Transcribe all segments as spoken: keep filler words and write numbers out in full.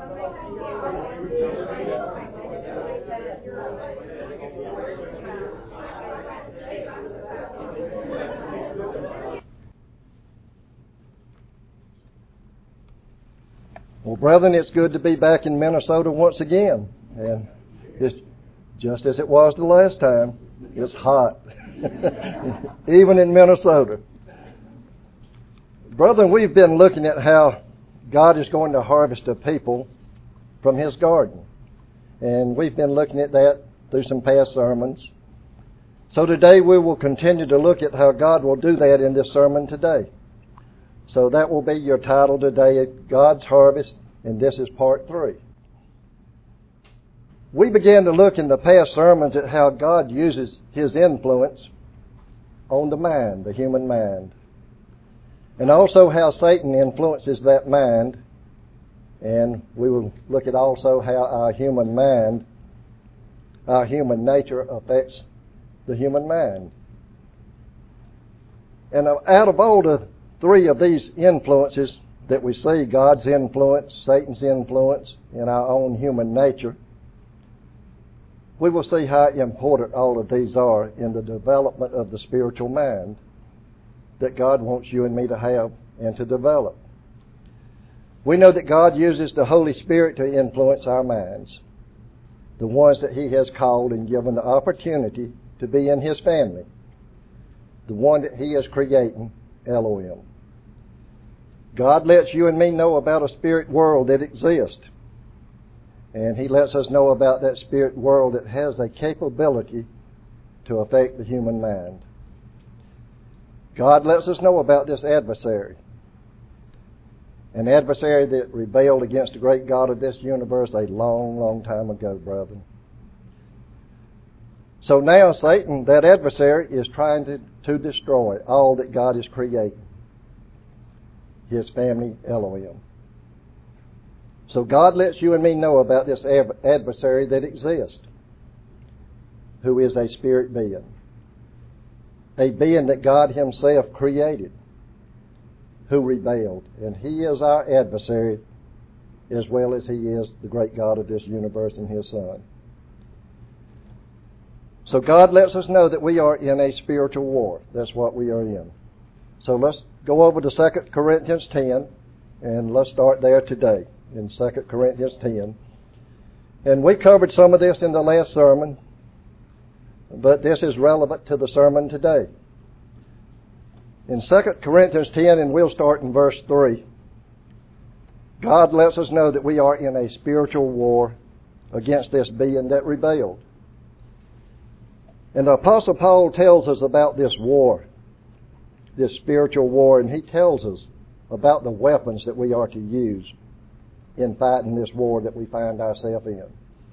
Well, brethren, it's good to be back in Minnesota once again. And it's just as it was the last time. It's hot. Even in Minnesota. Brethren, we've been looking at how God is going to harvest a people from His garden. And we've been looking at that through some past sermons. So today we will continue to look at how God will do that in this sermon today. So that will be your title today, God's Harvest, and this is part three. We began to look in the past sermons at how God uses His influence on the mind, the human mind. And also how Satan influences that mind. And we will look at also how our human mind, our human nature affects the human mind. And out of all the three of these influences that we see, God's influence, Satan's influence, and our own human nature, we will see how important all of these are in the development of the spiritual mind that God wants you and me to have and to develop. We know that God uses the Holy Spirit to influence our minds, the ones that He has called and given the opportunity to be in His family, the one that He is creating, Elohim. God lets you and me know about a spirit world that exists. And He lets us know about that spirit world that has a capability to affect the human mind. God lets us know about this adversary. An adversary that rebelled against the great God of this universe a long, long time ago, brethren. So now Satan, that adversary, is trying to, to destroy all that God is creating. His family, Elohim. So God lets you and me know about this adversary that exists, who is a spirit being. A being that God Himself created, who rebelled. And He is our adversary as well as He is the great God of this universe and His Son. So God lets us know that we are in a spiritual war. That's what we are in. So let's go over to Second Corinthians ten, and let's start there today in Second Corinthians ten. And we covered some of this in the last sermon, but this is relevant to the sermon today. In Second Corinthians ten, and we'll start in verse three, God lets us know that we are in a spiritual war against this being that rebelled. And the Apostle Paul tells us about this war, this spiritual war, and he tells us about the weapons that we are to use in fighting this war that we find ourselves in.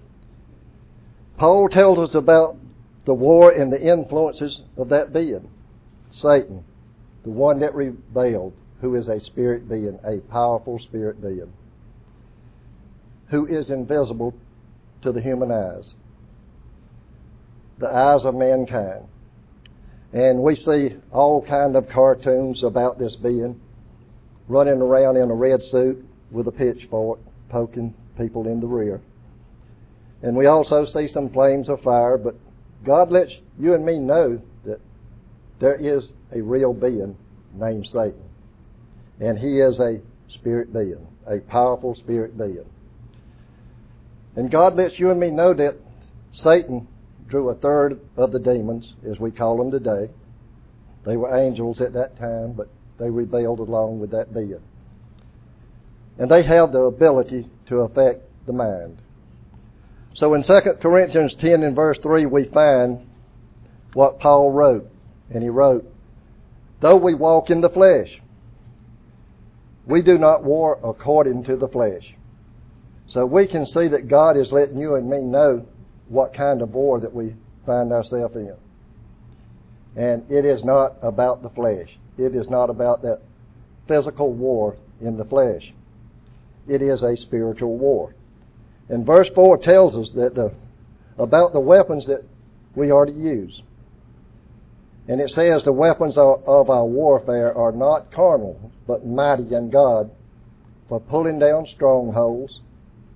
Paul tells us about the war and the influences of that being, Satan, the one that rebelled, who is a spirit being, a powerful spirit being, who is invisible to the human eyes, the eyes of mankind. And we see all kind of cartoons about this being running around in a red suit with a pitchfork poking people in the rear. And we also see some flames of fire, but God lets you and me know that there is a real being named Satan. And he is a spirit being, a powerful spirit being. And God lets you and me know that Satan drew a third of the demons, as we call them today. They were angels at that time, but they rebelled along with that being. And they have the ability to affect the mind. So in Second Corinthians ten and verse three, we find what Paul wrote. And he wrote, "Though we walk in the flesh, we do not war according to the flesh." So we can see that God is letting you and me know what kind of war that we find ourselves in. And it is not about the flesh. It is not about that physical war in the flesh. It is a spiritual war. And verse four tells us that the about the weapons that we are to use. And it says the weapons of our warfare are not carnal, but mighty in God for pulling down strongholds,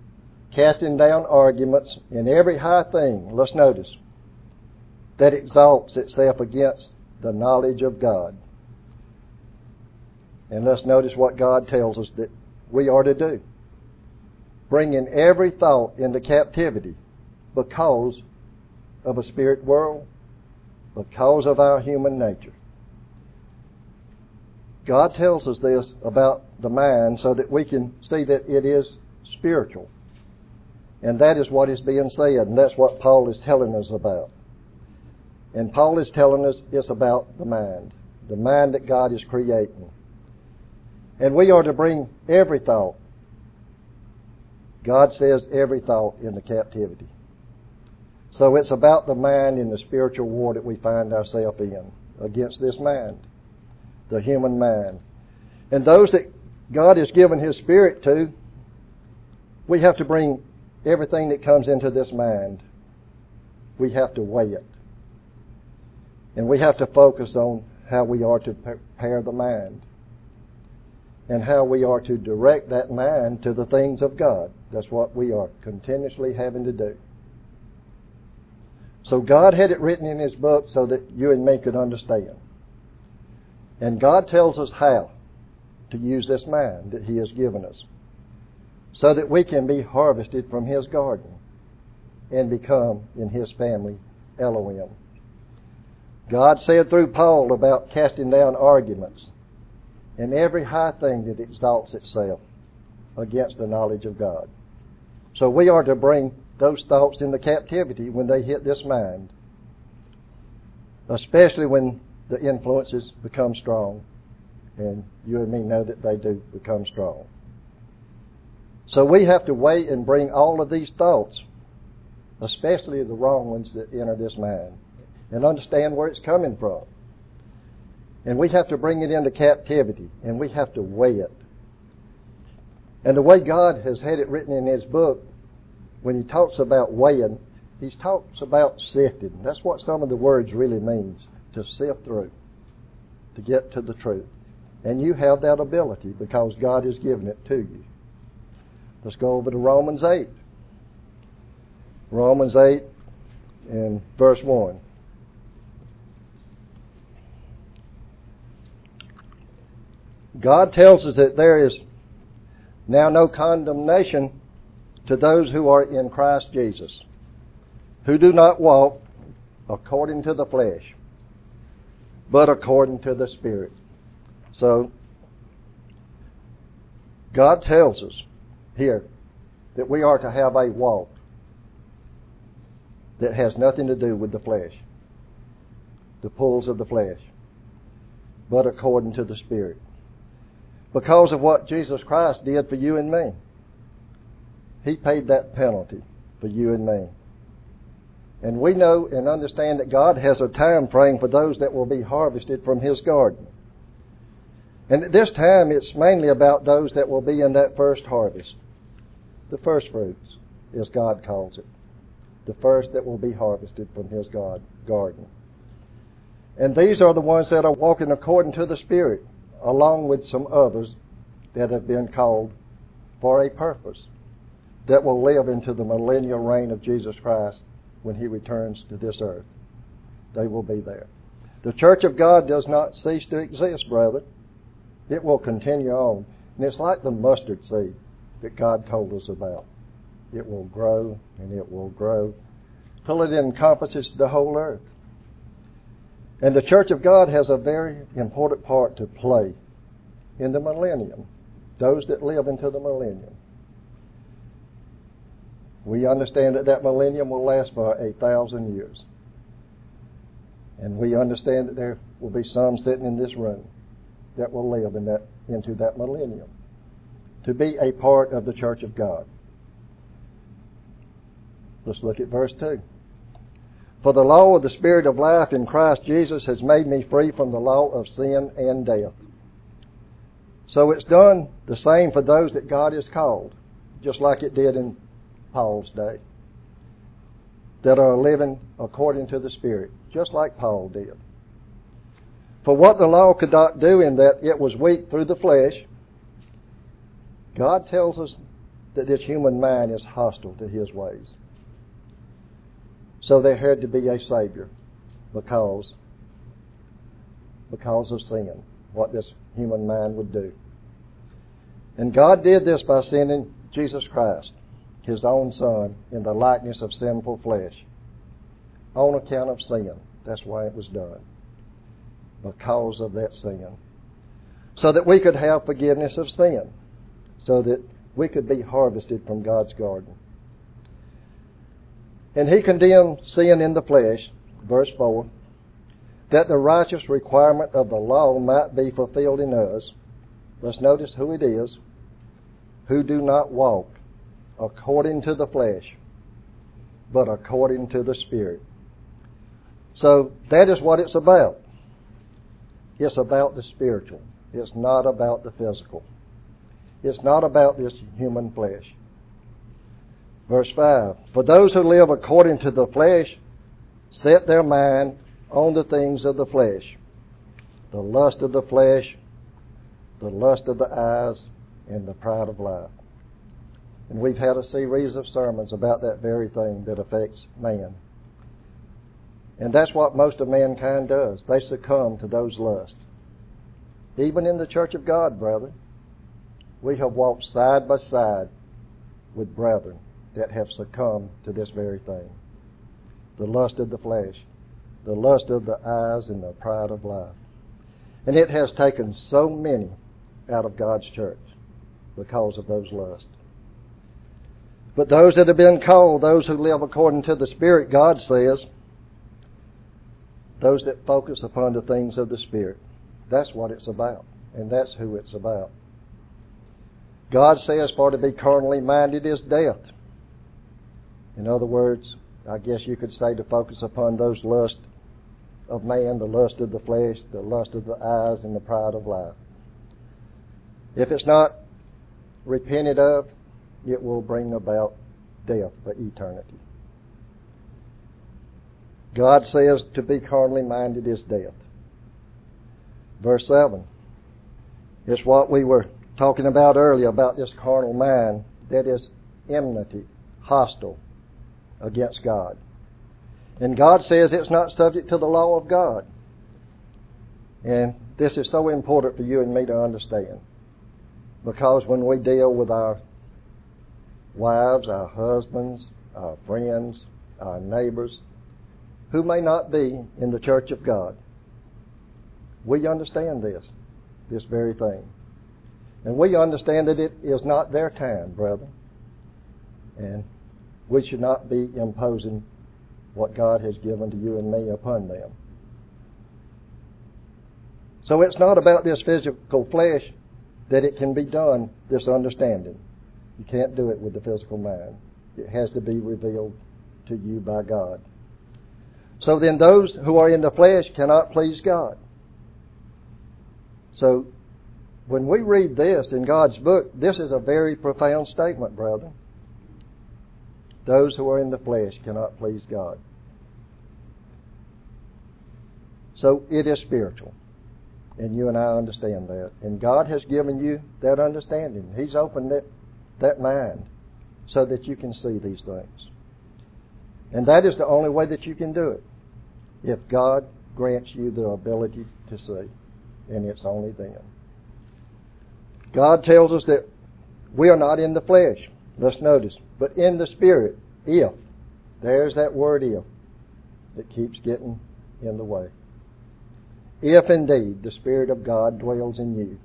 casting down arguments and every high thing, let's notice, that exalts itself against the knowledge of God. And let's notice what God tells us that we are to do. Bringing every thought into captivity because of a spirit world, because of our human nature. God tells us this about the mind so that we can see that it is spiritual. And that is what is being said, and that's what Paul is telling us about. And Paul is telling us it's about the mind, the mind that God is creating. And we are to bring every thought, God says every thought, into captivity. So it's about the mind in the spiritual war that we find ourselves in, against this mind, the human mind. And those that God has given His Spirit to, we have to bring everything that comes into this mind. We have to weigh it. And we have to focus on how we are to prepare the mind and how we are to direct that mind to the things of God. That's what we are continuously having to do. So God had it written in His book so that you and me could understand. And God tells us how to use this mind that He has given us so that we can be harvested from His garden and become, in His family, Elohim. God said through Paul about casting down arguments and every high thing that exalts itself against the knowledge of God. So we are to bring those thoughts into captivity when they hit this mind, especially when the influences become strong, and you and me know that they do become strong. So we have to wait and bring all of these thoughts, especially the wrong ones that enter this mind, and understand where it's coming from. And we have to bring it into captivity, and we have to weigh it. And the way God has had it written in His book, when He talks about weighing, He talks about sifting. That's what some of the words really means, to sift through, to get to the truth. And you have that ability because God has given it to you. Let's go over to Romans eight. Romans eight and verse one. God tells us that there is now no condemnation to those who are in Christ Jesus, who do not walk according to the flesh, but according to the Spirit. So, God tells us here that we are to have a walk that has nothing to do with the flesh, the pulls of the flesh, but according to the Spirit. Because of what Jesus Christ did for you and me. He paid that penalty for you and me. And we know and understand that God has a time frame for those that will be harvested from His garden. And at this time, it's mainly about those that will be in that first harvest. The first fruits, as God calls it. The first that will be harvested from His God, garden. And these are the ones that are walking according to the Spirit, along with some others that have been called for a purpose, that will live into the millennial reign of Jesus Christ when He returns to this earth. They will be there. The church of God does not cease to exist, brother. It will continue on. And it's like the mustard seed that God told us about. It will grow and it will grow till it encompasses the whole earth. And the church of God has a very important part to play in the millennium, those that live into the millennium. We understand that that millennium will last for a thousand years. And we understand that there will be some sitting in this room that will live in that, into that millennium, to be a part of the church of God. Let's look at verse two. For the law of the Spirit of life in Christ Jesus has made me free from the law of sin and death. So it's done the same for those that God has called, just like it did in Paul's day, that are living according to the Spirit, just like Paul did. For what the law could not do in that it was weak through the flesh, God tells us that this human mind is hostile to His ways. So there had to be a Savior because, because of sin, what this human mind would do. And God did this by sending Jesus Christ, His own Son, in the likeness of sinful flesh, on account of sin. That's why it was done. Because of that sin. So that we could have forgiveness of sin. So that we could be harvested from God's garden. And He condemned sin in the flesh, verse four, that the righteous requirement of the law might be fulfilled in us. Let's notice who it is. Who do not walk according to the flesh, but according to the Spirit. So that is what it's about. It's about the spiritual. It's not about the physical. It's not about this human flesh. Verse five, for those who live according to the flesh set their mind on the things of the flesh, the lust of the flesh, the lust of the eyes, and the pride of life. And we've had a series of sermons about that very thing that affects man. And that's what most of mankind does. They succumb to those lusts. Even in the church of God, brother, we have walked side by side with brethren that have succumbed to this very thing. The lust of the flesh, the lust of the eyes, and the pride of life. And it has taken so many out of God's church because of those lusts. But those that have been called, those who live according to the Spirit, God says, those that focus upon the things of the Spirit. That's what it's about. And that's who it's about. God says for to be carnally minded is death. In other words, I guess you could say to focus upon those lusts of man, the lust of the flesh, the lust of the eyes, and the pride of life. If it's not repented of, it will bring about death for eternity. God says to be carnally minded is death. Verse seven. It's what we were talking about earlier about this carnal mind that is enmity, hostile against God. And God says it's not subject to the law of God. And this is so important for you and me to understand. Because when we deal with our wives, our husbands, our friends, our neighbors, who may not be in the church of God, we understand this, this very thing. And we understand that it is not their time, brother. And we should not be imposing what God has given to you and me upon them. So it's not about this physical flesh that it can be done, this understanding. You can't do it with the physical mind. It has to be revealed to you by God. So then those who are in the flesh cannot please God. So when we read this in God's book, this is a very profound statement, brother. Those who are in the flesh cannot please God. So it is spiritual. And you and I understand that. And God has given you that understanding. He's opened that, that mind so that you can see these things. And that is the only way that you can do it. If God grants you the ability to see. And it's only then. God tells us that we are not in the flesh. Let's notice. But in the Spirit, if. There's that word if that keeps getting in the way. If indeed the Spirit of God dwells in you.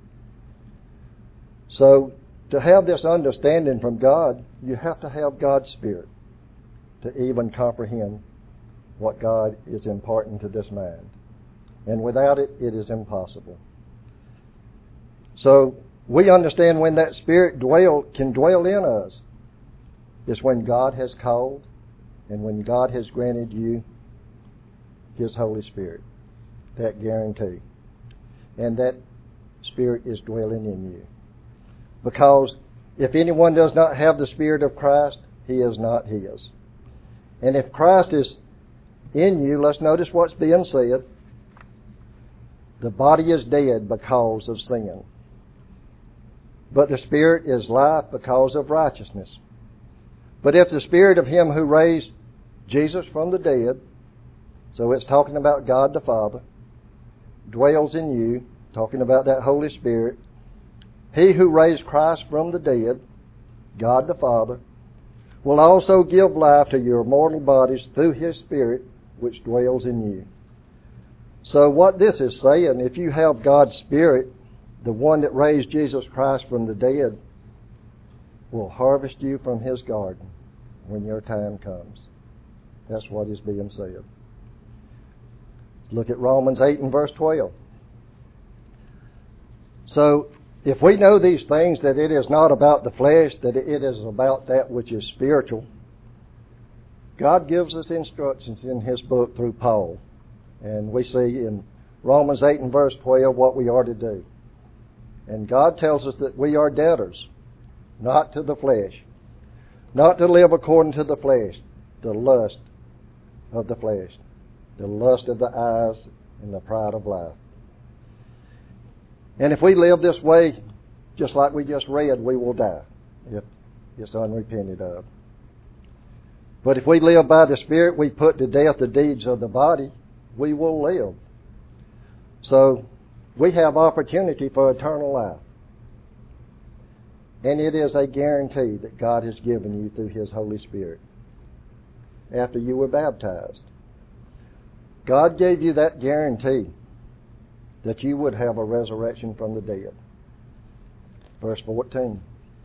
So to have this understanding from God, you have to have God's Spirit to even comprehend what God is imparting to this mind. And without it, it is impossible. So we understand when that Spirit dwell can dwell in us is when God has called and when God has granted you His Holy Spirit. That guarantee. And that Spirit is dwelling in you. Because if anyone does not have the Spirit of Christ, he is not His. And if Christ is in you, let's notice what's being said. The body is dead because of sin. but the Spirit is life because of righteousness. But if the Spirit of Him who raised Jesus from the dead, so it's talking about God the Father, dwells in you, talking about that Holy Spirit, He who raised Christ from the dead, God the Father, will also give life to your mortal bodies through His Spirit which dwells in you. So what this is saying, if you have God's Spirit, the one that raised Jesus Christ from the dead, will harvest you from His garden when your time comes. That's what is being said. Look at Romans eight and verse twelve. So, if we know these things, that it is not about the flesh, that it is about that which is spiritual, God gives us instructions in His book through Paul. And we see in Romans eight and verse twelve what we are to do. And God tells us that we are debtors, not to the flesh, not to live according to the flesh, the lust of the flesh, the lust of the eyes, and the pride of life. And if we live this way, just like we just read, we will die if it's unrepented of. But if we live by the Spirit, we put to death the deeds of the body, we will live. So we have opportunity for eternal life. And it is a guarantee that God has given you through His Holy Spirit after you were baptized. God gave you that guarantee that you would have a resurrection from the dead. Verse fourteen.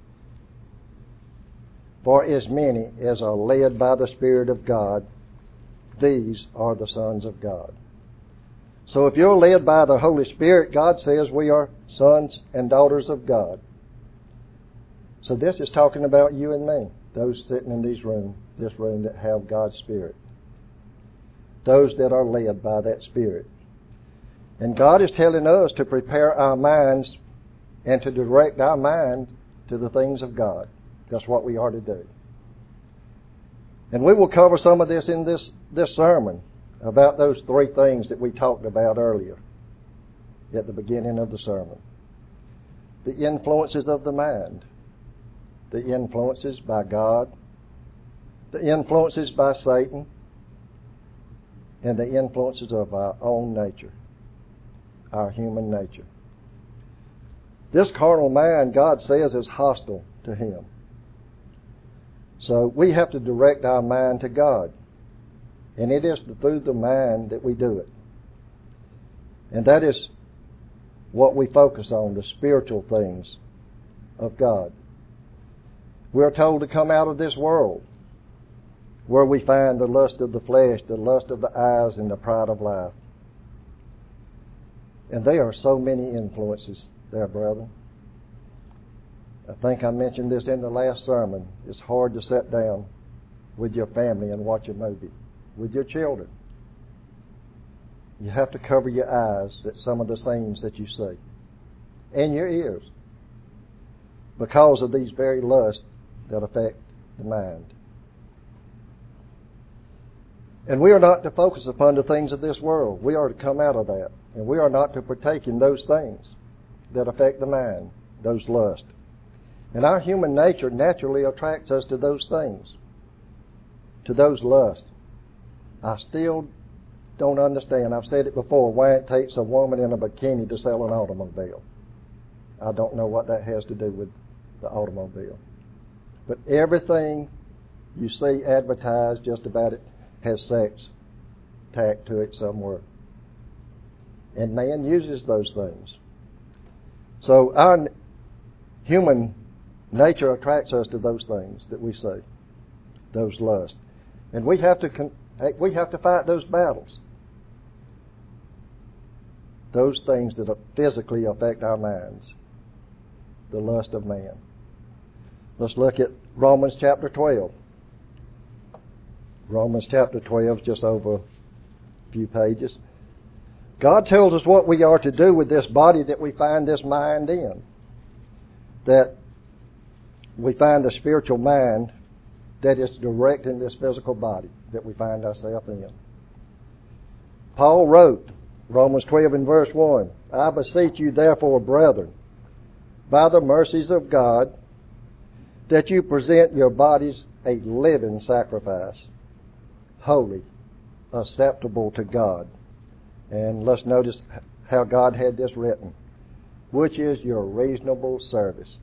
For as many as are led by the Spirit of God, these are the sons of God. So if you're led by the Holy Spirit, God says we are sons and daughters of God. So this is talking about you and me, those sitting in these room, this room that have God's Spirit. Those that are led by that Spirit. And God is telling us to prepare our minds and to direct our mind to the things of God. That's what we are to do. And we will cover some of this in this, this sermon about those three things that we talked about earlier at the beginning of the sermon. The influences of the mind. The influences by God. The influences by Satan. And the influences of our own nature. Our human nature. This carnal mind, God says, is hostile to Him. So we have to direct our mind to God. And it is through the mind that we do it. And that is what we focus on, the spiritual things of God. We are told to come out of this world where we find the lust of the flesh, the lust of the eyes, and the pride of life. And there are so many influences there, brother. I think I mentioned this in the last sermon. It's hard to sit down with your family and watch a movie, with your children. You have to cover your eyes at some of the scenes that you see, and your ears, because of these very lusts that affect the mind. And we are not to focus upon the things of this world. We are to come out of that. And we are not to partake in those things that affect the mind, those lusts. And our human nature naturally attracts us to those things, to those lusts. I still don't understand, I've said it before, why it takes a woman in a bikini to sell an automobile. I don't know what that has to do with the automobile. But everything you see advertised, just about it, has sex tacked to it somewhere. And man uses those things. So our human nature attracts us to those things that we see, those lusts. And we have to con- we have to fight those battles. Those things that physically affect our minds. The lust of man. Let's look at Romans chapter twelve. Romans chapter twelve, just over a few pages. God tells us what we are to do with this body that we find this mind in. That we find the spiritual mind that is directing this physical body that we find ourselves in. Paul wrote, Romans twelve and verse one, I beseech you therefore, brethren, by the mercies of God, that you present your bodies a living sacrifice, holy, acceptable to God. And let's notice how God had this written, which is your reasonable service.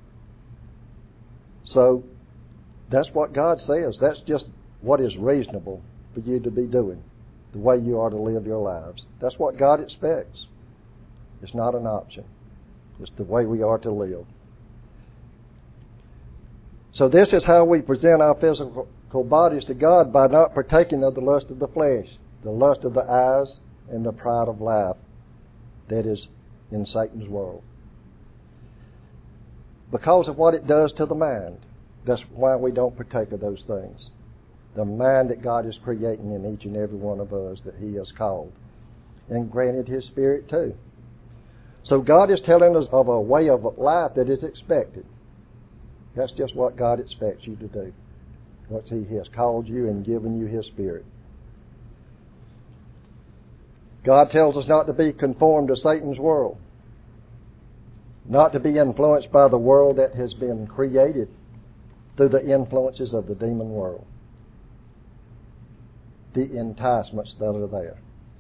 So, that's what God says. That's just what is reasonable for you to be doing, the way you are to live your lives. That's what God expects. It's not an option. It's the way we are to live. So this is how we present our physical bodies to God, by not partaking of the lust of the flesh, the lust of the eyes, and the pride of life that is in Satan's world. Because of what it does to the mind. That's why we don't partake of those things. The mind that God is creating in each and every one of us that He has called and granted His Spirit to. So God is telling us of a way of life that is expected. That's just what God expects you to do. Once He has called you and given you His Spirit. God tells us not to be conformed to Satan's world. Not to be influenced by the world that has been created through the influences of the demon world. The enticements that are there.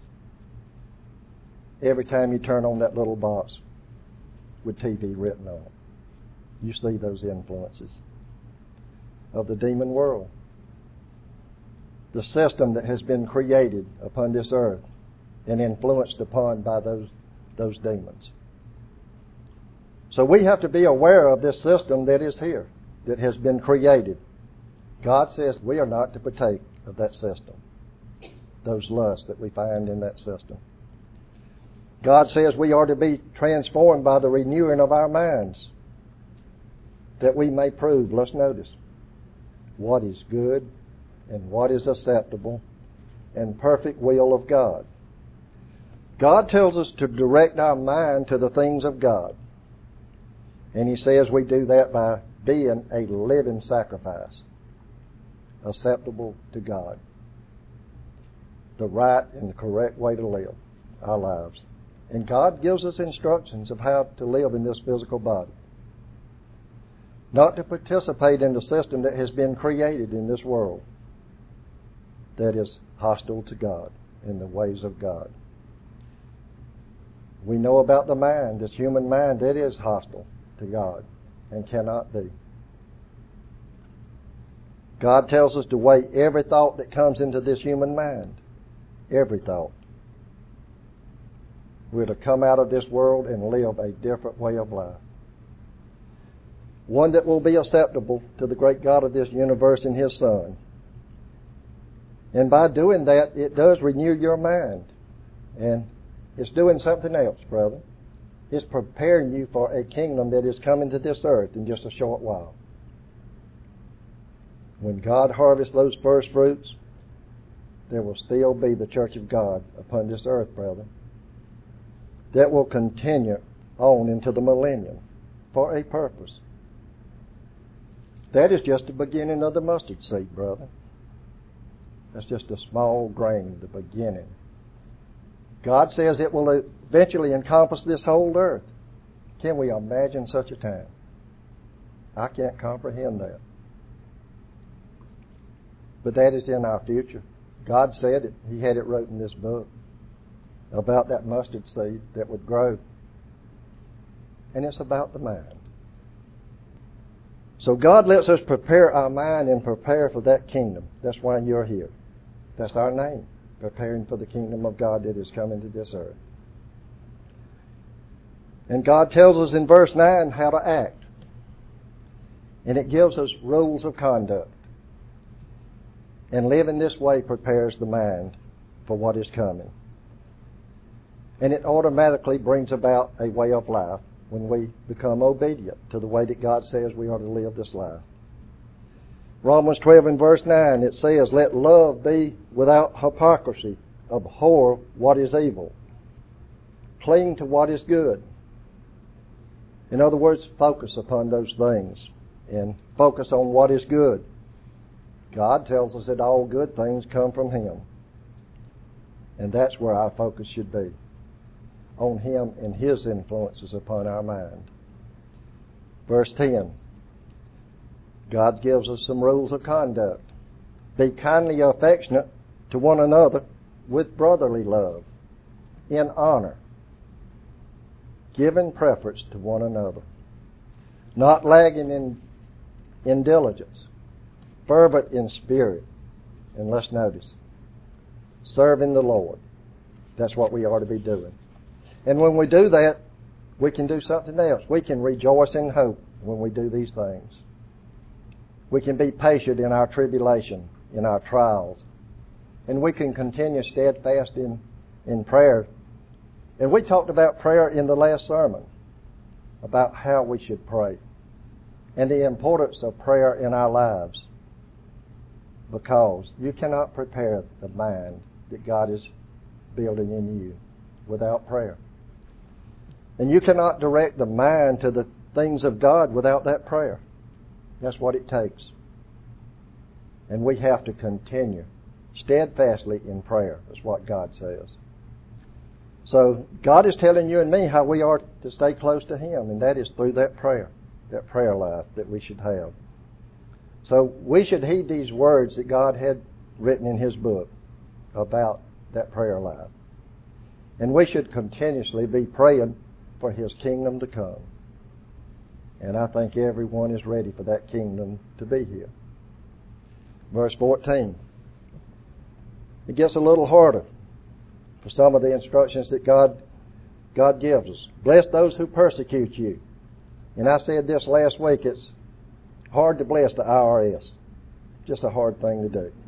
Every time you turn on that little box with T V written on it, you see those influences of the demon world. The system that has been created upon this earth and influenced upon by those, those demons. So we have to be aware of this system that is here, that has been created. God says we are not to partake of that system, those lusts that we find in that system. God says we are to be transformed by the renewing of our minds, that we may prove, let's notice, what is good and what is acceptable and perfect will of God. God tells us to direct our mind to the things of God. And He says we do that by being a living sacrifice, acceptable to God. The right and the correct way to live our lives. And God gives us instructions of how to live in this physical body. Not to participate in the system that has been created in this world that is hostile to God and the ways of God. We know about the mind, this human mind that is hostile to God and cannot be. God tells us to weigh every thought that comes into this human mind. Every thought. We're to come out of this world and live a different way of life. One that will be acceptable to the great God of this universe and His Son. And by doing that, it does renew your mind. And it's doing something else, brother. It's preparing you for a kingdom that is coming to this earth in just a short while. When God harvests those first fruits, there will still be the church of God upon this earth, brother, that will continue on into the millennium for a purpose. That is just the beginning of the mustard seed, brother. That's just a small grain, the beginning. God says it will eventually encompass this whole earth. Can we imagine such a time? I can't comprehend that. But that is in our future. God said it. He had it wrote in this book about that mustard seed that would grow. And it's about the mind. So God lets us prepare our mind and prepare for that kingdom. That's why you're here. That's our name. Preparing for the kingdom of God that is coming to this earth. And God tells us in verse nine how to act. And it gives us rules of conduct. And living this way prepares the mind for what is coming. And it automatically brings about a way of life when we become obedient to the way that God says we are to live this life. Romans twelve and verse nine, it says, let love be without hypocrisy. Abhor what is evil. Cling to what is good. In other words, focus upon those things and focus on what is good. God tells us that all good things come from Him. And that's where our focus should be. On Him and His influences upon our mind. Verse ten. God gives us some rules of conduct. Be kindly affectionate to one another with brotherly love, in honor, giving preference to one another, not lagging in, in diligence, fervent in spirit, and let's notice, serving the Lord. That's what we ought to be doing. And when we do that, we can do something else. We can rejoice in hope when we do these things. We can be patient in our tribulation, in our trials. And we can continue steadfast in, in prayer. And we talked about prayer in the last sermon, about how we should pray and the importance of prayer in our lives, because you cannot prepare the mind that God is building in you without prayer. And you cannot direct the mind to the things of God without that prayer. That's what it takes. And we have to continue steadfastly in prayer. That's what God says. So God is telling you and me how we are to stay close to Him, and that is through that prayer, that prayer life that we should have. So we should heed these words that God had written in His book about that prayer life. And we should continuously be praying for His kingdom to come. And I think everyone is ready for that kingdom to be here. Verse fourteen. It gets a little harder for some of the instructions that God God gives us. Bless those who persecute you. And I said this last week, it's hard to bless the I R S. Just a hard thing to do.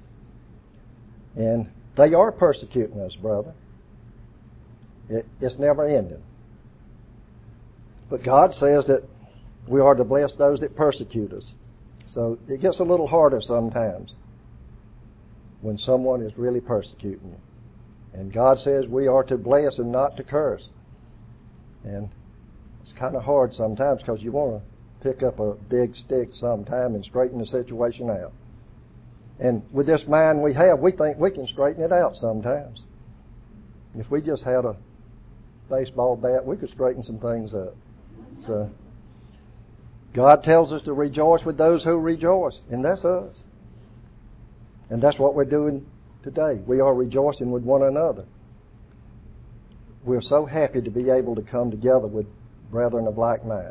And they are persecuting us, brother. It, it's never ending. But God says that we are to bless those that persecute us. So it gets a little harder sometimes when someone is really persecuting you. And God says we are to bless and not to curse. And it's kind of hard sometimes because you want to pick up a big stick sometime and straighten the situation out. And with this mind we have, we think we can straighten it out sometimes. If we just had a baseball bat, we could straighten some things up. So God tells us to rejoice with those who rejoice, and that's us. And that's what we're doing today. We are rejoicing with one another. We're so happy to be able to come together with brethren of like mind.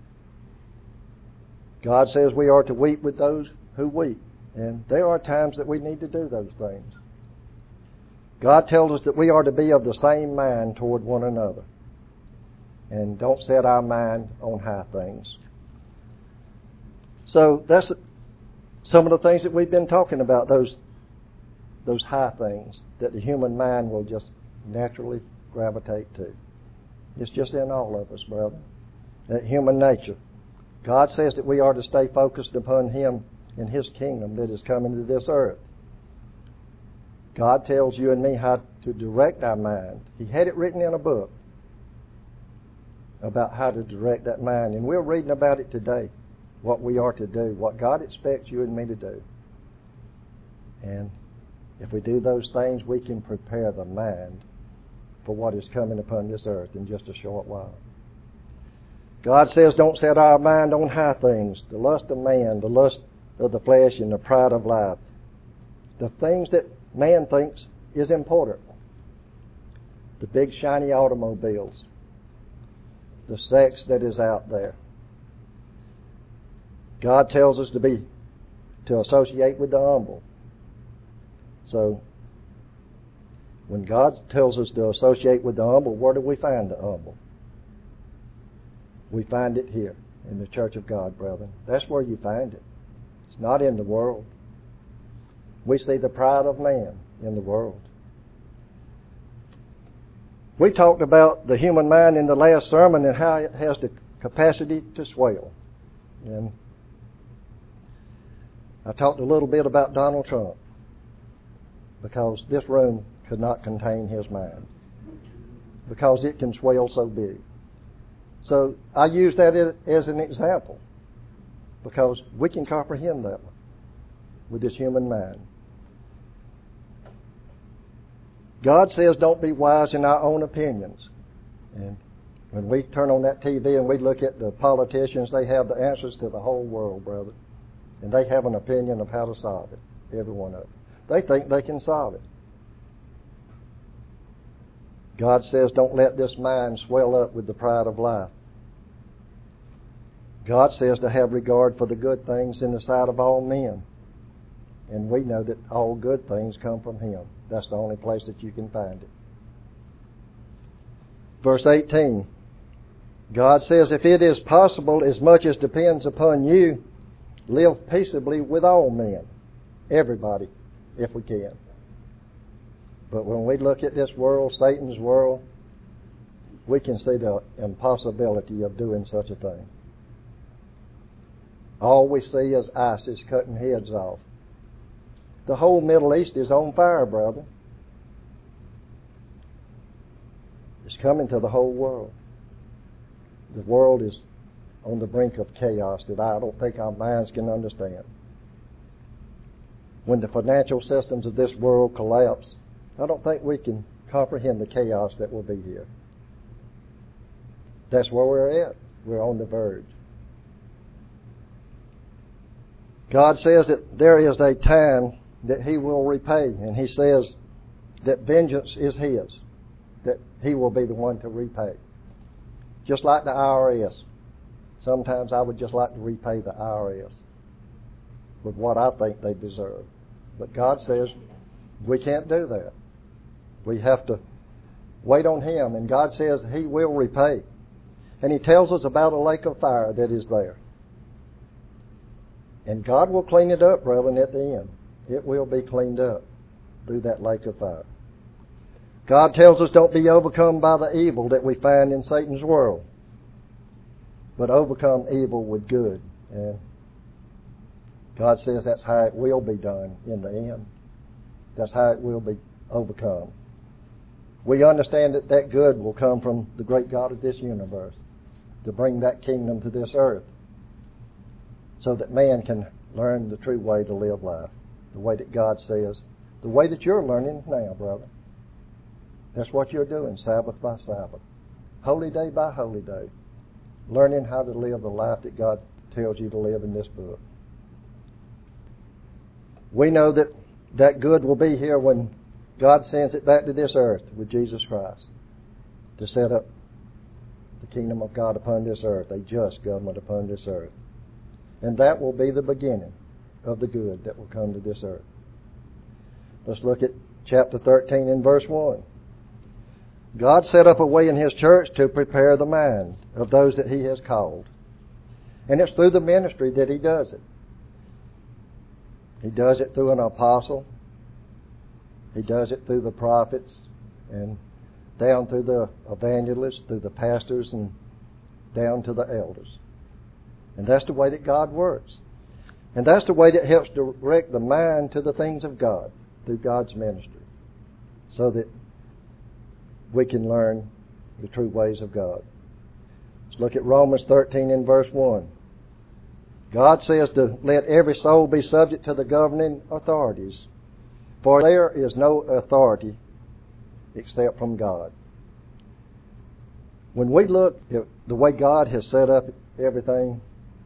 God says we are to weep with those who weep, and there are times that we need to do those things. God tells us that we are to be of the same mind toward one another, and don't set our mind on high things. So that's some of the things that we've been talking about, those those high things that the human mind will just naturally gravitate to. It's just in all of us, brother. That human nature. God says that we are to stay focused upon Him and His kingdom that is coming to this earth. God tells you and me how to direct our mind. He had it written in a book about how to direct that mind, and we're reading about it today. What we are to do, what God expects you and me to do. And if we do those things, we can prepare the mind for what is coming upon this earth in just a short while. God says don't set our mind on high things, the lust of man, the lust of the flesh, and the pride of life. The things that man thinks is important. The big shiny automobiles. The sex that is out there. God tells us to be, to associate with the humble. So, when God tells us to associate with the humble, where do we find the humble? We find it here in the church of God, brethren. That's where you find it. It's not in the world. We see the pride of man in the world. We talked about the human mind in the last sermon and how it has the capacity to swell. And I talked a little bit about Donald Trump because this room could not contain his mind because it can swell so big. So I use that as an example because we can comprehend that one with this human mind. God says don't be wise in our own opinions. And When we turn on that T V and we look at the politicians, they have the answers to the whole world, brother. And they have an opinion of how to solve it, every one of them. They think they can solve it. God says, don't let this mind swell up with the pride of life. God says to have regard for the good things in the sight of all men. And we know that all good things come from Him. That's the only place that you can find it. Verse eighteen. God says, if it is possible, as much as depends upon you, live peaceably with all men. Everybody, if we can. But when we look at this world, Satan's world, we can see the impossibility of doing such a thing. All we see is ISIS cutting heads off. The whole Middle East is on fire, brother. It's coming to the whole world. The world is on the brink of chaos that I don't think our minds can understand. When the financial systems of this world collapse, I don't think we can comprehend the chaos that will be here. That's where we're at. We're on the verge. God says that there is a time that He will repay, and He says that vengeance is His, that He will be the one to repay. Just like the I R S. Sometimes I would just like to repay the I R S with what I think they deserve. But God says we can't do that. We have to wait on Him, and God says He will repay. And He tells us about a lake of fire that is there. And God will clean it up, brethren, at the end. It will be cleaned up through that lake of fire. God tells us don't be overcome by the evil that we find in Satan's world, but overcome evil with good. And God says that's how it will be done in the end. That's how it will be overcome. We understand that that good will come from the great God of this universe to bring that kingdom to this earth so that man can learn the true way to live life, the way that God says, the way that you're learning now, brother. That's what you're doing, Sabbath by Sabbath, holy day by holy day, learning how to live the life that God tells you to live in this book. We know that that good will be here when God sends it back to this earth with Jesus Christ to set up the kingdom of God upon this earth, a just government upon this earth. And that will be the beginning of the good that will come to this earth. Let's look at chapter thirteen and verse one. God set up a way in His church to prepare the mind of those that He has called. And it's through the ministry that He does it. He does it through an apostle. He does it through the prophets and down through the evangelists, through the pastors, and down to the elders. And that's the way that God works. And that's the way that helps direct the mind to the things of God through God's ministry, so that we can learn the true ways of God. Let's look at Romans thirteen and verse one. God says to let every soul be subject to the governing authorities, for there is no authority except from God. When we look at the way God has set up everything,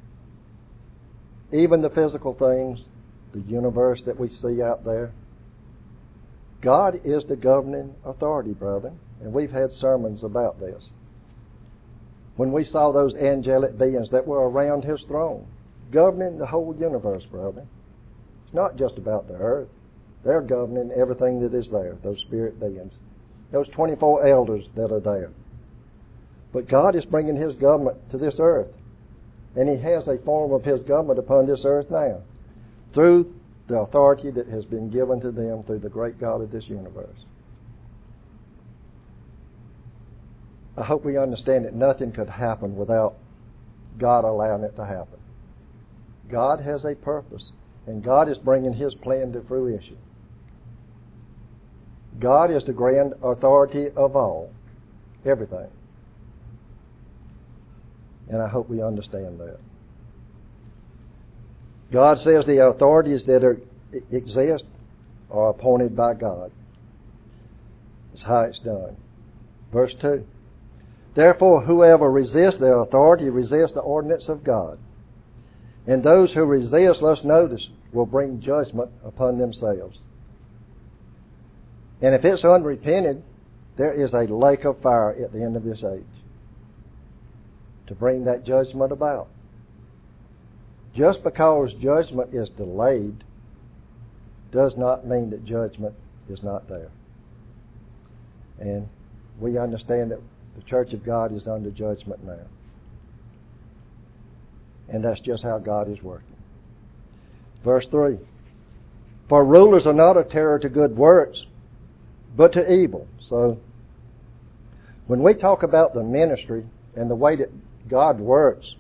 even the physical things, the universe that we see out there, God is the governing authority, brother. And we've had sermons about this. When we saw those angelic beings that were around His throne, governing the whole universe, brother. It's not just about the earth. They're governing everything that is there, those spirit beings. Those twenty-four elders that are there. But God is bringing His government to this earth. And He has a form of His government upon this earth now, through the authority that has been given to them through the great God of this universe. I hope we understand that nothing could happen without God allowing it to happen. God has a purpose, and God is bringing His plan to fruition. God is the grand authority of all, everything. And I hope we understand that. God says the authorities that are, exist are appointed by God. That's how it's done. Verse two. Therefore, whoever resists their authority resists the ordinance of God. And those who resist, let's notice, will bring judgment upon themselves. And if it's unrepented, there is a lake of fire at the end of this age to bring that judgment about. Just because judgment is delayed does not mean that judgment is not there. And we understand that the Church of God is under judgment now. And that's just how God is working. Verse three. For rulers are not a terror to good works, but to evil. So, when we talk about the ministry and the way that God works,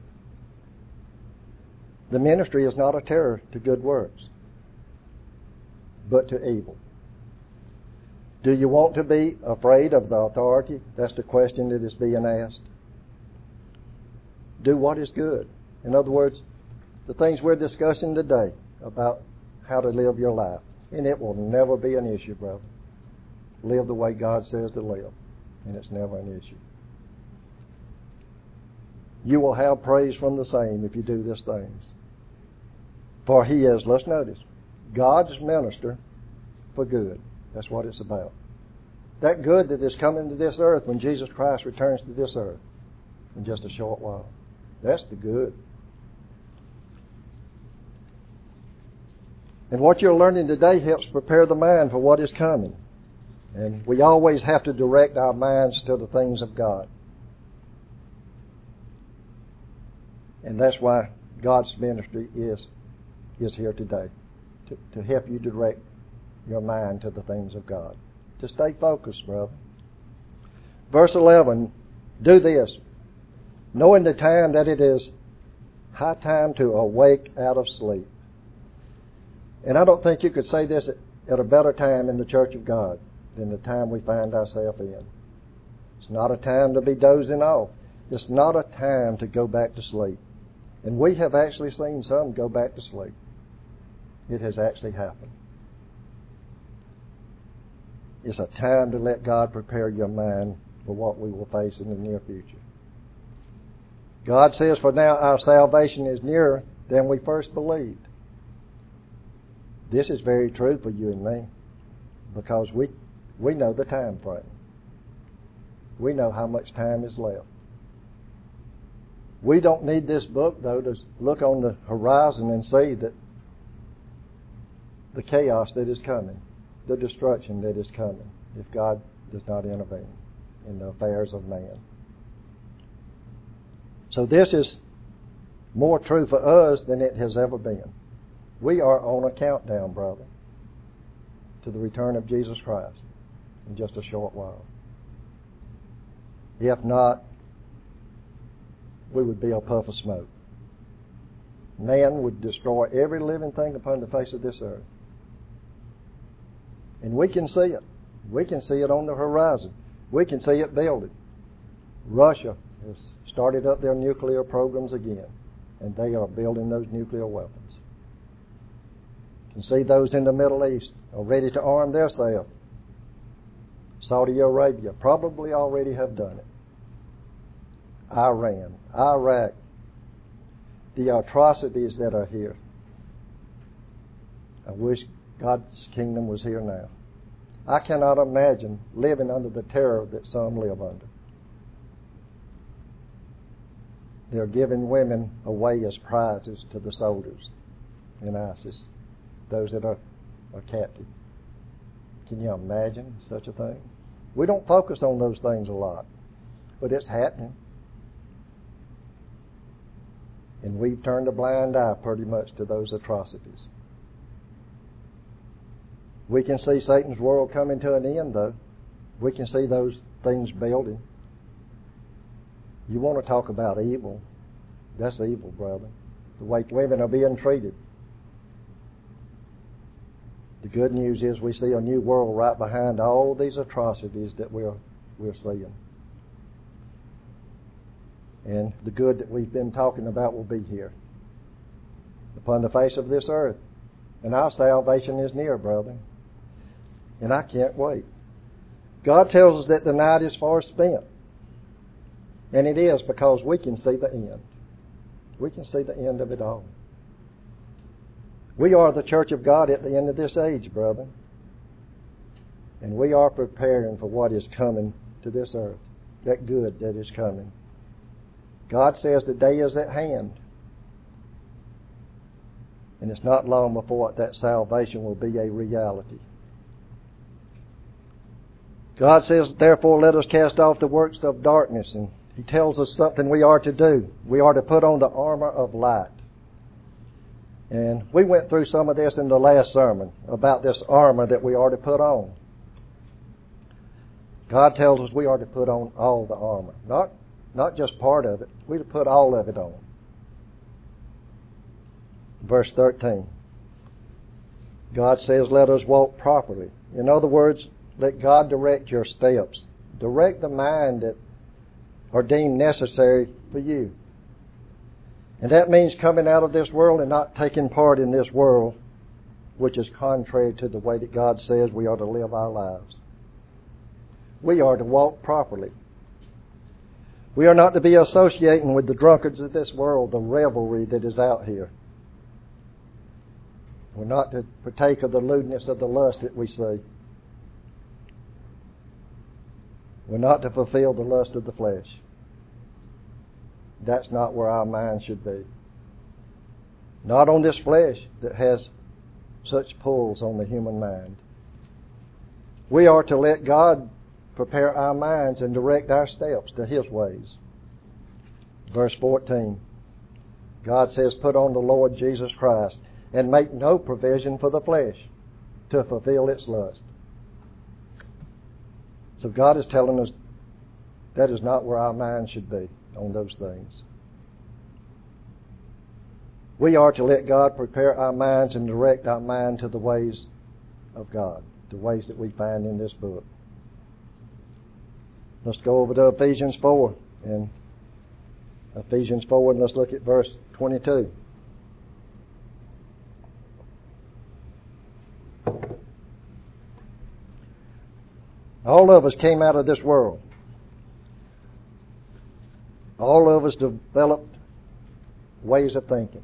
the ministry is not a terror to good works, but to evil. Do you want to be afraid of the authority? That's the question that is being asked. Do what is good. In other words, the things we're discussing today about how to live your life. And it will never be an issue, brother. Live the way God says to live. And it's never an issue. You will have praise from the same if you do these things. For he is, let's notice, God's minister for good. That's what it's about. That good that is coming to this earth when Jesus Christ returns to this earth in just a short while. That's the good. And what you're learning today helps prepare the mind for what is coming. And we always have to direct our minds to the things of God. And that's why God's ministry is, is here today. To, to help you direct your mind to the things of God. To stay focused, brother. Verse eleven, do this, knowing the time that it is high time to awake out of sleep. And I don't think you could say this at, at a better time in the Church of God than the time we find ourselves in. It's not a time to be dozing off. It's not a time to go back to sleep. And we have actually seen some go back to sleep. It has actually happened. It's a time to let God prepare your mind for what we will face in the near future. God says, for now our salvation is nearer than we first believed. This is very true for you and me, because we we know the time frame. We know how much time is left. We don't need this book, though, to look on the horizon and see that the chaos that is coming, the destruction that is coming, if God does not intervene in the affairs of man. So this is more true for us than it has ever been. We are on a countdown, brother, to the return of Jesus Christ in just a short while. If not, we would be a puff of smoke. Man would destroy every living thing upon the face of this earth. And we can see it. We can see it on the horizon. We can see it building. Russia has started up their nuclear programs again, and they are building those nuclear weapons. You can see those in the Middle East are ready to arm themselves. Saudi Arabia probably already have done it. Iran, Iraq, the atrocities that are here. I wish God's kingdom was here now. I cannot imagine living under the terror that some live under. They're giving women away as prizes to the soldiers in ISIS, those that are, are captive. Can you imagine such a thing? We don't focus on those things a lot, but it's happening. And we've turned a blind eye pretty much to those atrocities. We can see Satan's world coming to an end, though. We can see those things building. You want to talk about evil. That's evil, brother. The way women are being treated. The good news is we see a new world right behind all these atrocities that we're, we're seeing. And the good that we've been talking about will be here upon the face of this earth. And our salvation is near, brother. And I can't wait. God tells us that the night is far spent. And it is because we can see the end. We can see the end of it all. We are the church of God at the end of this age, brother. And we are preparing for what is coming to this earth. That good that is coming. God says the day is at hand. And it's not long before that salvation will be a reality. God says, therefore, let us cast off the works of darkness. And He tells us something we are to do. We are to put on the armor of light. And we went through some of this in the last sermon about this armor that we are to put on. God tells us we are to put on all the armor. Not, not just part of it. We're to put all of it on. Verse thirteen. God says, let us walk properly. In other words, let God direct your steps. Direct the mind that are deemed necessary for you. And that means coming out of this world and not taking part in this world, which is contrary to the way that God says we are to live our lives. We are to walk properly. We are not to be associating with the drunkards of this world, the revelry that is out here. We're not to partake of the lewdness of the lust that we see. We're not to fulfill the lust of the flesh. That's not where our mind should be. Not on this flesh that has such pulls on the human mind. We are to let God prepare our minds and direct our steps to His ways. Verse fourteen. God says, put on the Lord Jesus Christ and make no provision for the flesh to fulfill its lust. So God is telling us that is not where our mind should be on those things. We are to let God prepare our minds and direct our mind to the ways of God, the ways that we find in this book. Let's go over to Ephesians four, and Ephesians four, and let's look at verse twenty-two. All of us came out of this world. All of us developed ways of thinking.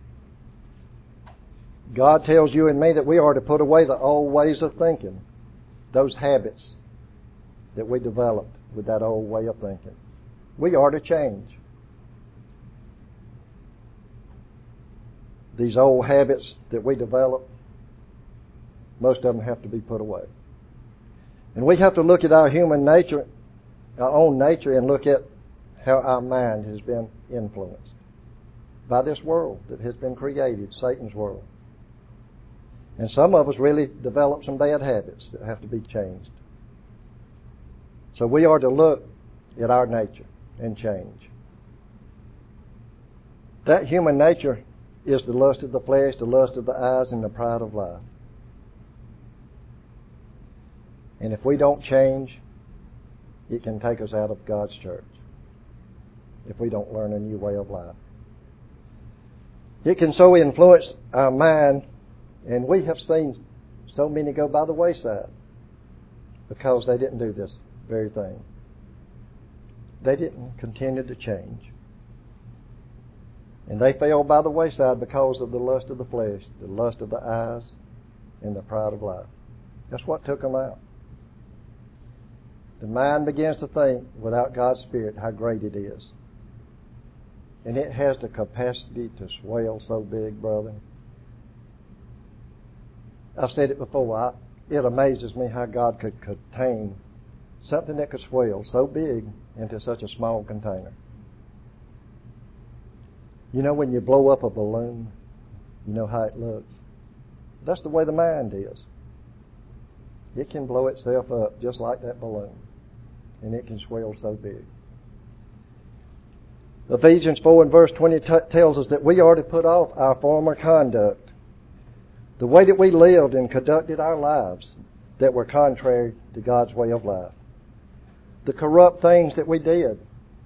God tells you and me that we are to put away the old ways of thinking, those habits that we developed with that old way of thinking. We are to change. These old habits that we develop, most of them have to be put away. And we have to look at our human nature, our own nature, and look at how our mind has been influenced by this world that has been created, Satan's world. And some of us really develop some bad habits that have to be changed. So we are to look at our nature and change. That human nature is the lust of the flesh, the lust of the eyes, and the pride of life. And if we don't change, it can take us out of God's church if we don't learn a new way of life. It can so influence our mind, and we have seen so many go by the wayside because they didn't do this very thing. They didn't continue to change. And they fell by the wayside because of the lust of the flesh, the lust of the eyes, and the pride of life. That's what took them out. The mind begins to think without God's Spirit how great it is. And it has the capacity to swell so big, brother. I've said it before. I, it amazes me how God could contain something that could swell so big into such a small container. You know when you blow up a balloon, you know how it looks. That's the way the mind is. It can blow itself up just like that balloon. And it can swell so big. Ephesians four and verse twenty t- tells us that we are to put off our former conduct. The way that we lived and conducted our lives that were contrary to God's way of life. The corrupt things that we did.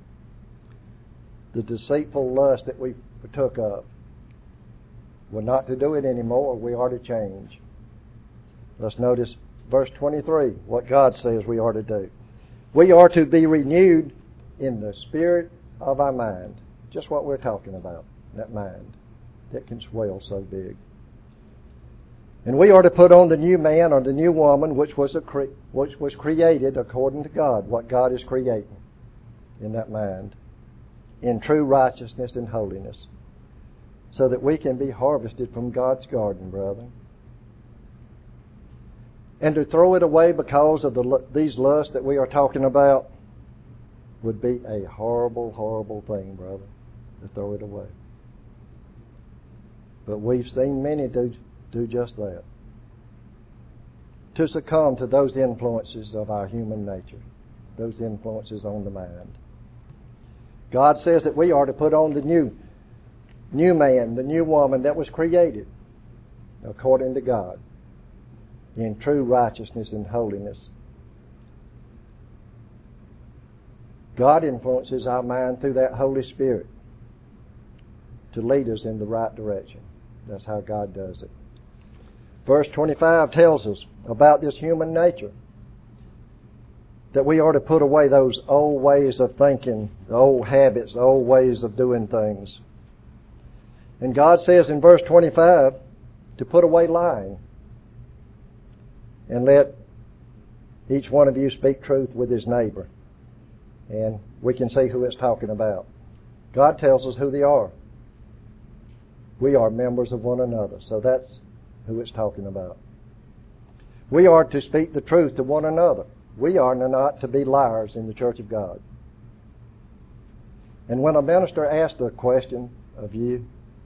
The deceitful lust that we partook of. We're not to do it anymore. We are to change. Let's notice verse twenty-three, what God says we are to do. We are to be renewed in the spirit of our mind. Just what we're talking about, that mind that can swell so big. And we are to put on the new man or the new woman which was a cre- which was created according to God, what God is creating in that mind, in true righteousness and holiness, so that we can be harvested from God's garden, brethren. And to throw it away because of the, these lusts that we are talking about would be a horrible, horrible thing, brother, to throw it away. But we've seen many do, do just that. To succumb to those influences of our human nature, those influences on the mind. God says that we are to put on the new, new man, the new woman that was created according to God, in true righteousness and holiness. God influences our mind through that Holy Spirit to lead us in the right direction. That's how God does it. Verse twenty-five tells us about this human nature, that we are to put away those old ways of thinking, the old habits, the old ways of doing things. And God says in verse twenty-five to put away lying and let each one of you speak truth with his neighbor. And we can see who it's talking about. God tells us who they are. We are members of one another. So that's who it's talking about. We are to speak the truth to one another. We are not to be liars in the church of God. And when a minister asked a question of you,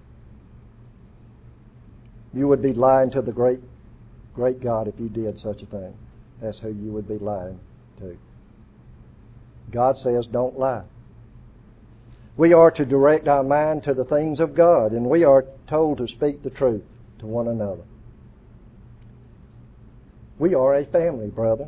you would be lying to the great, great God if you did such a thing. That's who you would be lying to. God says, don't lie. We are to direct our mind to the things of God, and we are told to speak the truth to one another. We are a family, brother.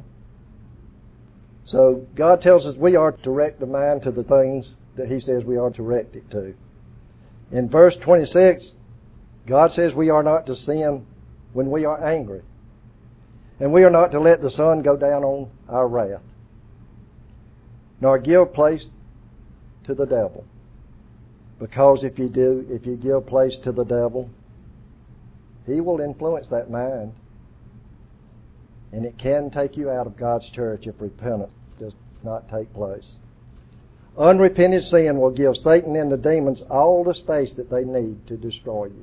So God tells us we are to direct the mind to the things that He says we are to direct it to. In verse twenty-six, God says we are not to sin when we are angry. And we are not to let the sun go down on our wrath, nor give place to the devil. Because if you do, if you give place to the devil, he will influence that mind. And it can take you out of God's church if repentance does not take place. Unrepented sin will give Satan and the demons all the space that they need to destroy you.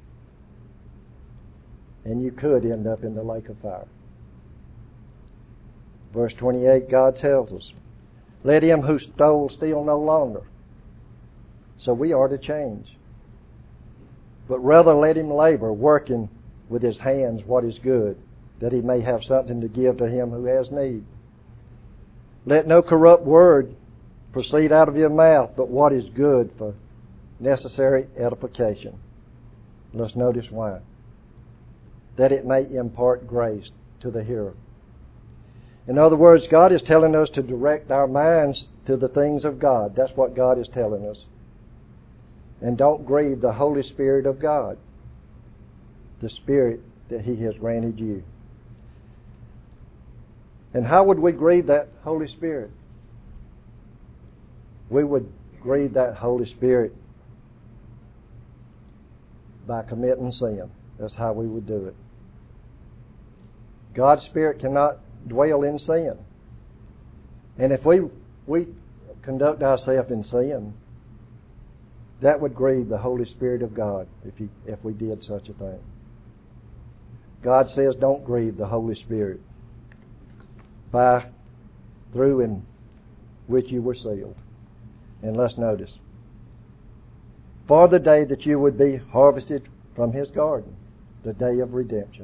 And you could end up in the lake of fire. Verse twenty-eight, God tells us, let him who stole steal no longer. So we are to change. But rather let him labor, working with his hands what is good, that he may have something to give to him who has need. Let no corrupt word proceed out of your mouth, but what is good for necessary edification. Let's notice why. That it may impart grace to the hearer. In other words, God is telling us to direct our minds to the things of God. That's what God is telling us. And don't grieve the Holy Spirit of God, the Spirit that He has granted you. And how would we grieve that Holy Spirit? We would grieve that Holy Spirit by committing sin. That's how we would do it. God's Spirit cannot dwell in sin. And if we we conduct ourselves in sin, that would grieve the Holy Spirit of God if he, if we did such a thing. God says don't grieve the Holy Spirit by through in which you were sealed. And let's notice, for the day that you would be harvested from His garden, the day of redemption.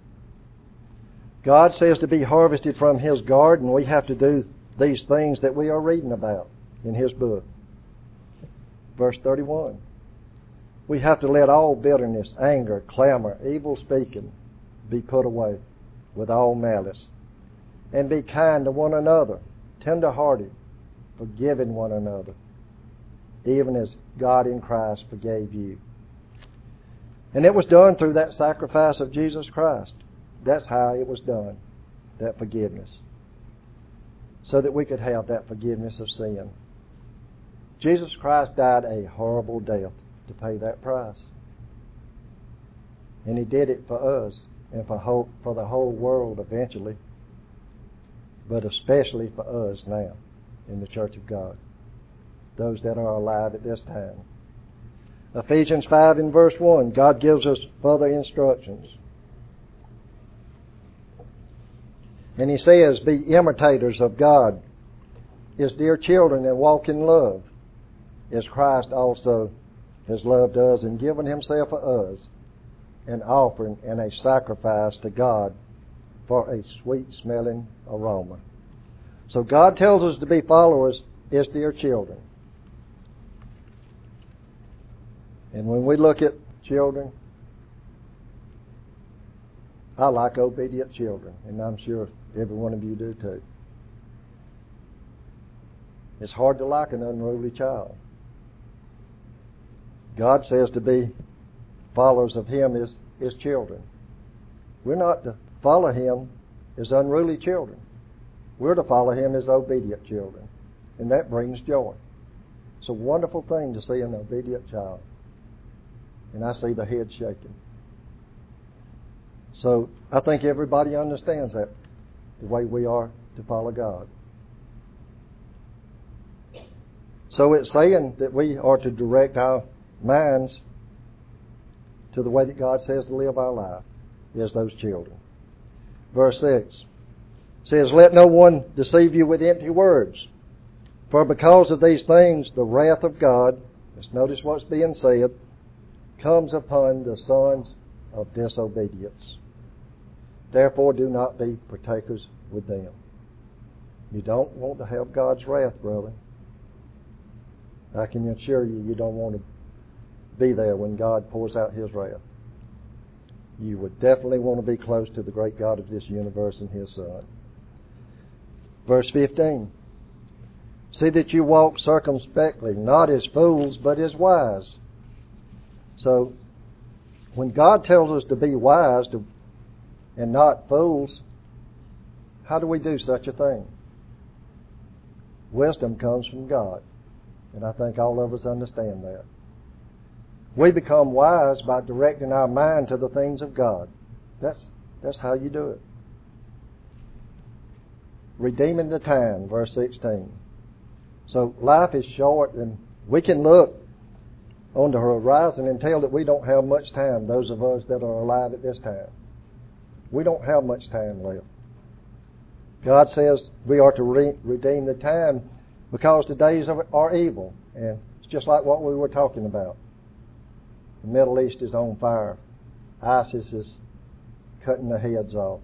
God says to be harvested from His garden, we have to do these things that we are reading about in His book. Verse thirty-one. We have to let all bitterness, anger, clamor, evil speaking be put away with all malice. And be kind to one another, tender-hearted, forgiving one another, even as God in Christ forgave you. And it was done through that sacrifice of Jesus Christ. That's how it was done, that forgiveness. So that we could have that forgiveness of sin. Jesus Christ died a horrible death to pay that price. And He did it for us and for, whole, for the whole world eventually, but especially for us now in the Church of God, those that are alive at this time. Ephesians five and verse one, God gives us further instructions. And He says, be imitators of God as dear children and walk in love, as Christ also has loved us and given Himself for us, an offering and a sacrifice to God for a sweet-smelling aroma. So God tells us to be followers as dear children. And when we look at children, I like obedient children, and I'm sure every one of you do too. It's hard to like an unruly child. God says to be followers of Him as His children. We're not to follow Him as unruly children. We're to follow Him as obedient children. And that brings joy. It's a wonderful thing to see an obedient child. And I see the head shaking. So I think everybody understands that, the way we are to follow God. So it's saying that we are to direct our minds to the way that God says to live our life as those children. Verse six says, let no one deceive you with empty words, for because of these things the wrath of God, let's notice what's being said, comes upon the sons of disobedience. Therefore do not be partakers with them. You don't want to have God's wrath, brother. I can assure you, you don't want to be there when God pours out His wrath. You would definitely want to be close to the great God of this universe and His Son. Verse fifteen. See that you walk circumspectly, not as fools, but as wise. So, when God tells us to be wise to, and not fools, how do we do such a thing? Wisdom comes from God. And I think all of us understand that. We become wise by directing our mind to the things of God. That's, that's how you do it. Redeeming the time, verse sixteen. So life is short, and we can look on the horizon and tell that we don't have much time, those of us that are alive at this time. We don't have much time left. God says we are to re- redeem the time because the days are, are evil. And it's just like what we were talking about. The Middle East is on fire. ISIS is cutting the heads off,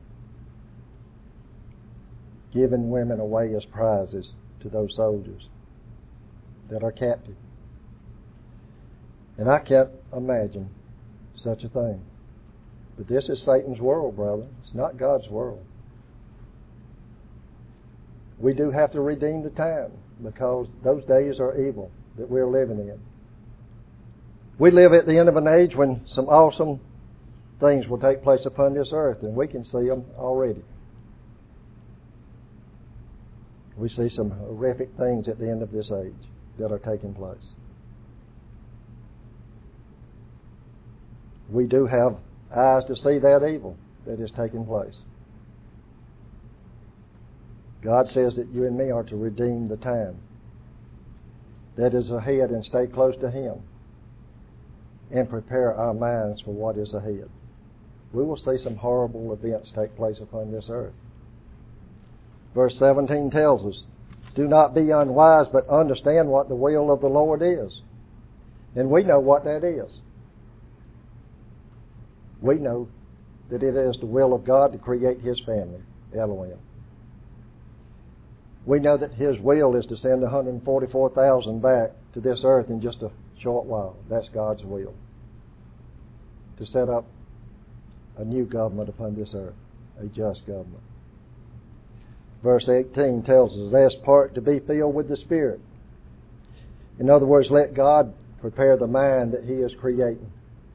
giving women away as prizes to those soldiers that are captive. And I can't imagine such a thing. But this is Satan's world, brother. It's not God's world. We do have to redeem the time because those days are evil that we're living in. We live at the end of an age when some awesome things will take place upon this earth, and we can see them already. We see some horrific things at the end of this age that are taking place. We do have eyes to see that evil that is taking place. God says that you and me are to redeem the time that is ahead and stay close to Him and prepare our minds for what is ahead. We will see some horrible events take place upon this earth. Verse seventeen tells us, do not be unwise, but understand what the will of the Lord is. And we know what that is. We know that it is the will of God to create His family, Elohim. We know that His will is to send one hundred forty-four thousand back to this earth in just a short while. That's God's will. To set up a new government upon this earth, a just government. Verse eighteen tells us, that's part to be filled with the Spirit. In other words, let God prepare the mind that He is creating.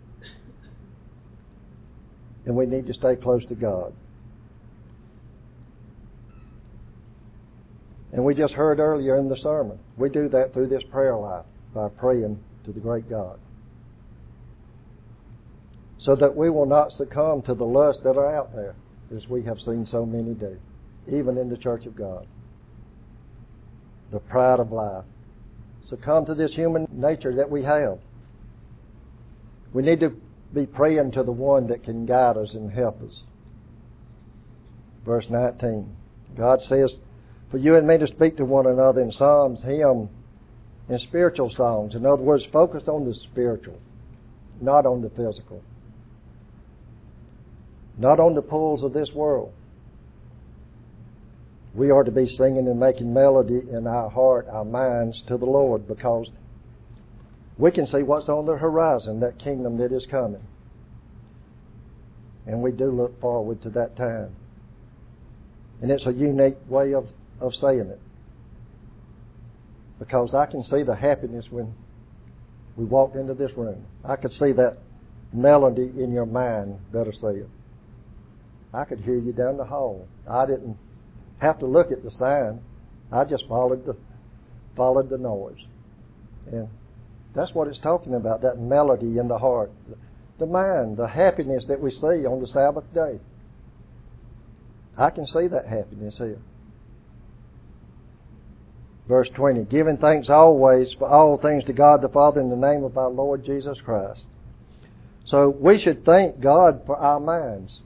And we need to stay close to God. And And we just heard earlier in the sermon, we do that through this prayer life by praying to the great God. So that we will not succumb to the lusts that are out there, as we have seen so many do, even in the church of God. The pride of life. Succumb to this human nature that we have. We need to be praying to the one that can guide us and help us. Verse nineteen. God says, for you and me to speak to one another in psalms, hymns, and spiritual songs. In other words, focus on the spiritual, not on the physical. Not on the pulls of this world. We are to be singing and making melody in our heart, our minds to the Lord, because we can see what's on the horizon, that kingdom that is coming. And we do look forward to that time. And it's a unique way of, of saying it. Because I can see the happiness when we walk into this room. I could see that melody in your mind, better say it. I could hear you down the hall. I didn't have to look at the sign. I just followed the followed the noise. And that's what it's talking about, that melody in the heart. The mind, the happiness that we see on the Sabbath day. I can see that happiness here. Verse twenty, giving thanks always for all things to God the Father in the name of our Lord Jesus Christ. So we should thank God for our minds.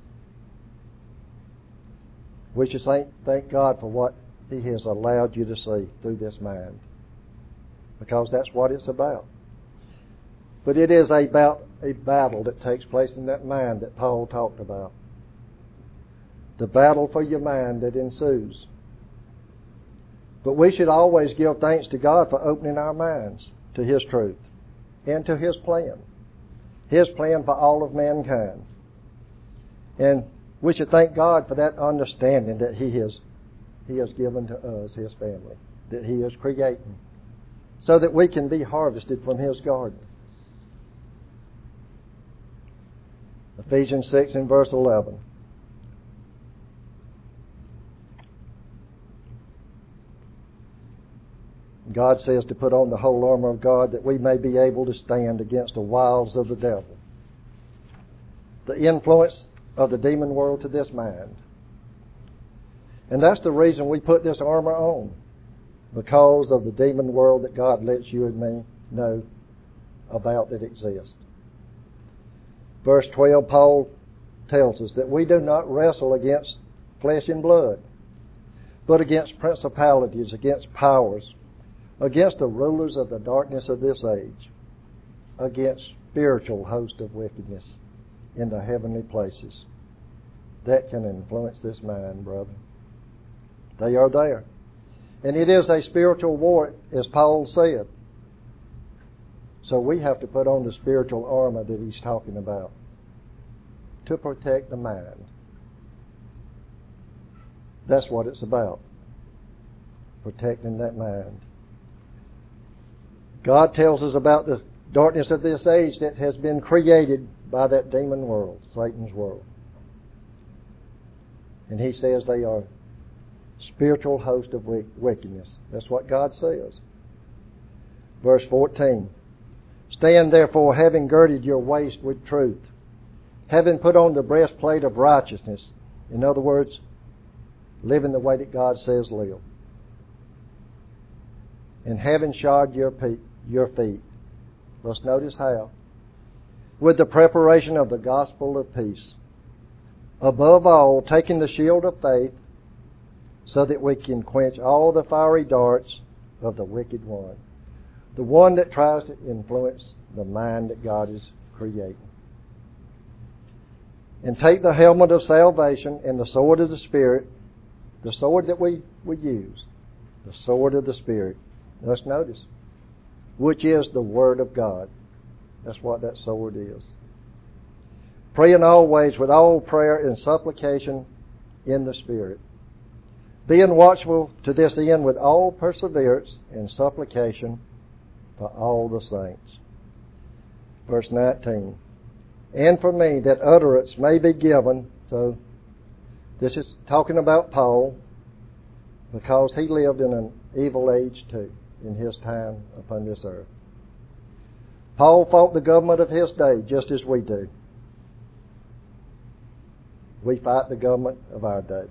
We should thank, thank God for what He has allowed you to see through this mind. Because that's what it's about. But it is about a battle that takes place in that mind that Paul talked about. The battle for your mind that ensues. But we should always give thanks to God for opening our minds to His truth and to His plan. His plan for all of mankind. And we should thank God for that understanding that He has, He has given to us, His family, that He is creating, so that we can be harvested from His garden. Ephesians six and verse eleven. God says to put on the whole armor of God that we may be able to stand against the wiles of the devil. The influence of the demon world to this mind. And that's the reason we put this armor on. Because of the demon world that God lets you and me know about that exists. Verse twelve, Paul tells us that we do not wrestle against flesh and blood, but against principalities, against powers, against the rulers of the darkness of this age, against spiritual hosts of wickedness in the heavenly places. That can influence this mind, brother. They are there. And it is a spiritual war, as Paul said. So we have to put on the spiritual armor that he's talking about to protect the mind. That's what it's about. Protecting that mind. God tells us about the darkness of this age that has been created by that demon world, Satan's world. And he says they are spiritual host of wickedness. That's what God says. Verse fourteen. Stand therefore, having girded your waist with truth, having put on the breastplate of righteousness. In other words, living the way that God says live. And having shod your feet, your feet. Let's notice how. With the preparation of the gospel of peace. Above all, taking the shield of faith, so that we can quench all the fiery darts of the wicked one. The one that tries to influence the mind that God is creating. And take the helmet of salvation and the sword of the Spirit, the sword that we, we use, the sword of the Spirit. Let's notice, which is the Word of God. That's what that sword is. Praying always with all prayer and supplication in the Spirit. Being watchful to this end with all perseverance and supplication for all the saints. Verse nineteen. And for me that utterance may be given. So this is talking about Paul. because he lived in an evil age too, in his time upon this earth. Paul fought the government of his day just as we do. We fight the government of our day.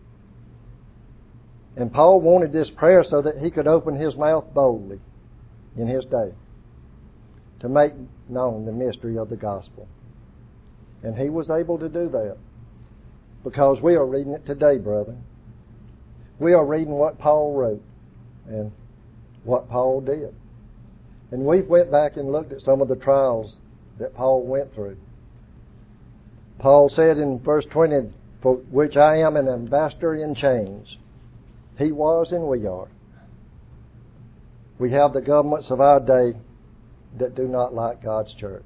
And Paul wanted this prayer so that he could open his mouth boldly in his day to make known the mystery of the gospel. And he was able to do that because we are reading it today, brethren. We are reading what Paul wrote and what Paul did. And we went back and looked at some of the trials that Paul went through. Paul said in verse twenty, for which I am an ambassador in chains. He was and we are. We have the governments of our day that do not like God's church.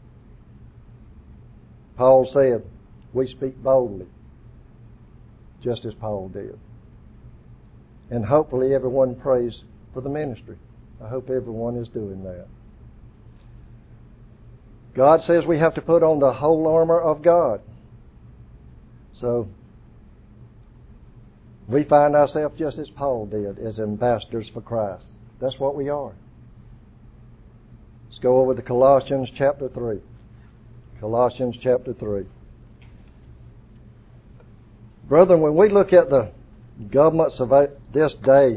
Paul said, we speak boldly, just as Paul did. And hopefully everyone prays for the ministry. I hope everyone is doing that. God says we have to put on the whole armor of God. So, we find ourselves just as Paul did, as ambassadors for Christ. That's what we are. Let's go over to Colossians chapter three. Colossians chapter three. Brethren, when we look at the governments of this day,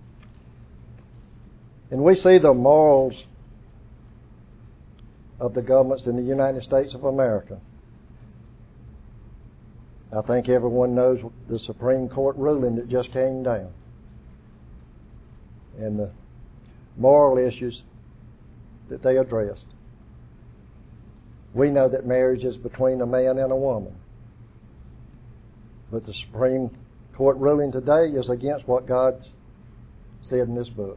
and we see the morals of the governments in the United States of America, I think everyone knows the Supreme Court ruling that just came down and the moral issues that they addressed. We know that marriage is between a man and a woman. But the Supreme Court ruling today is against what God said in this book.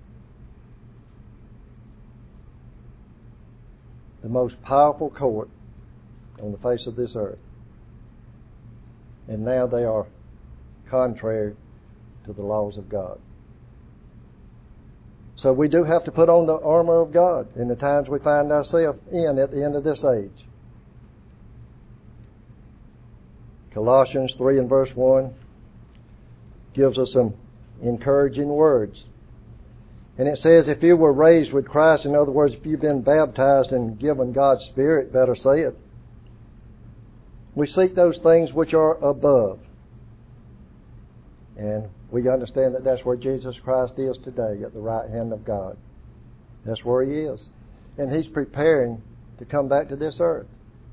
The most powerful court on the face of this earth. And now they are contrary to the laws of God. So we do have to put on the armor of God in the times we find ourselves in at the end of this age. Colossians three and verse one gives us some encouraging words. And it says, if you were raised with Christ, in other words, if you've been baptized and given God's Spirit, better say it, we seek those things which are above. And we understand that that's where Jesus Christ is today, at the right hand of God. That's where He is. And He's preparing to come back to this earth.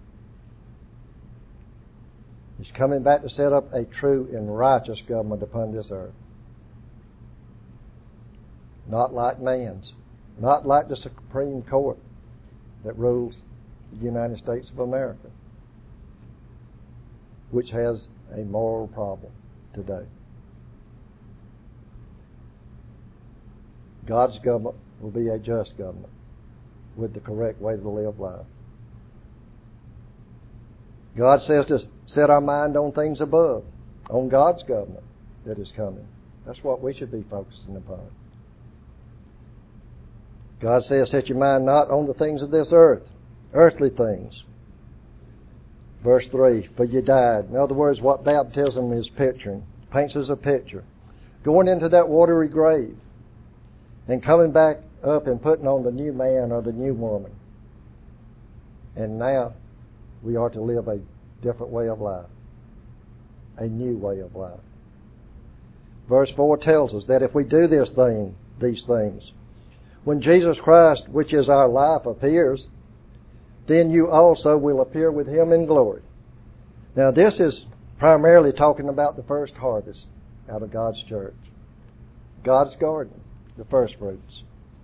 He's coming back to set up a true and righteous government upon this earth. Not like man's. Not like the Supreme Court that rules the United States of America, which has a moral problem today. God's government will be a just government with the correct way to live life. God says to set our mind on things above, on God's government that is coming. That's what we should be focusing upon. God says set your mind not on the things of this earth, earthly things. Verse three, for you died. In other words, what baptism is picturing, paints as a picture. Going into that watery grave and coming back up and putting on the new man or the new woman. And now we are to live a different way of life, a new way of life. Verse four tells us that if we do this thing, these things, when Jesus Christ, which is our life, appears, then you also will appear with Him in glory. Now this is primarily talking about the first harvest out of God's church. God's garden, the first fruits.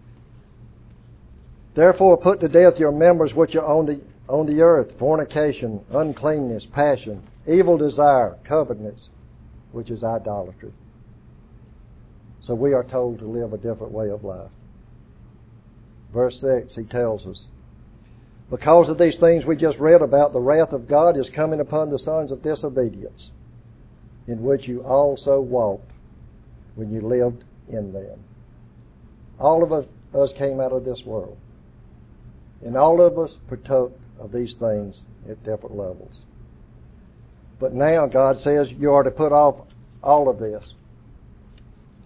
Therefore put to death your members which are on the on the earth, fornication, uncleanness, passion, evil desire, covetousness, which is idolatry. So we are told to live a different way of life. Verse six, he tells us, because of these things we just read about, the wrath of God is coming upon the sons of disobedience, in which you also walked when you lived in them. All of us, us came out of this world, and all of us partook of these things at different levels. But now God says you are to put off all of this.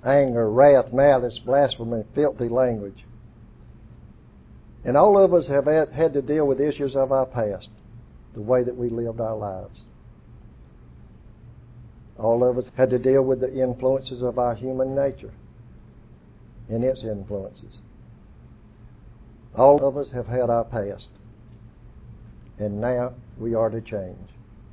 anger, wrath, malice, blasphemy, filthy language. And all of us have had to deal with issues of our past, the way that we lived our lives. All of us had to deal with the influences of our human nature and its influences. All of us have had our past, and now we are to change.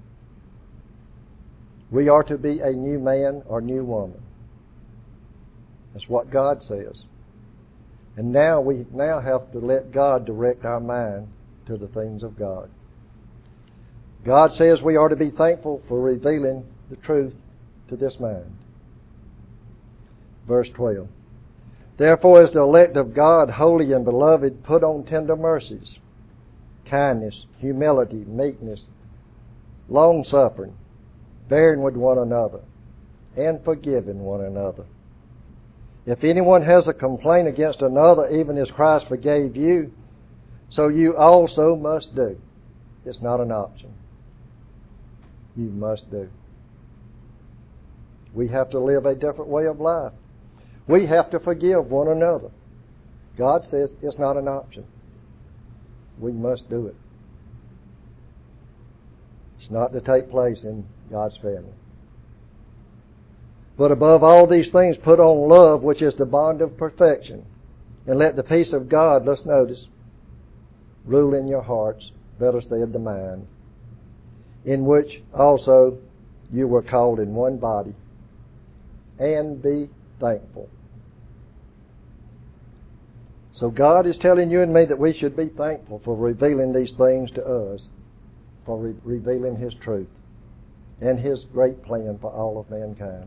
We are to be a new man or new woman. That's what God says. And now we now have to let God direct our mind to the things of God. God says we are to be thankful for revealing the truth to this mind. Verse twelve. Therefore, as the elect of God, holy and beloved, put on tender mercies, kindness, humility, meekness, long-suffering, bearing with one another, and forgiving one another. If anyone has a complaint against another, even as Christ forgave you, so you also must do. It's not an option. You must do. We have to live a different way of life. We have to forgive one another. God says it's not an option. We must do it. It's not to take place in God's family. But above all these things, put on love, which is the bond of perfection. And let the peace of God, let's notice, rule in your hearts, better said the mind, in which also you were called in one body, and be thankful. So God is telling you and me that we should be thankful for revealing these things to us, for re- revealing His truth and His great plan for all of mankind.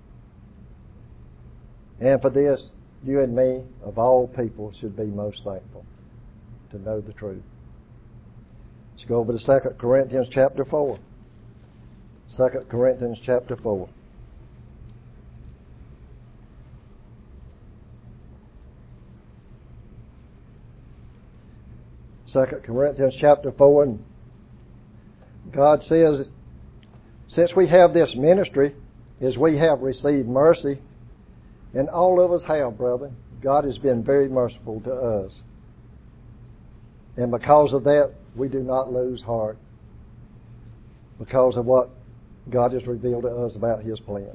And for this, you and me, of all people, should be most thankful to know the truth. Let's go over to Second Corinthians chapter four. Second Corinthians chapter four. Second Corinthians chapter four, and God says, since we have this ministry, as we have received mercy, and all of us have, brother, God has been very merciful to us. And because of that, we do not lose heart, because of what God has revealed to us about His plan.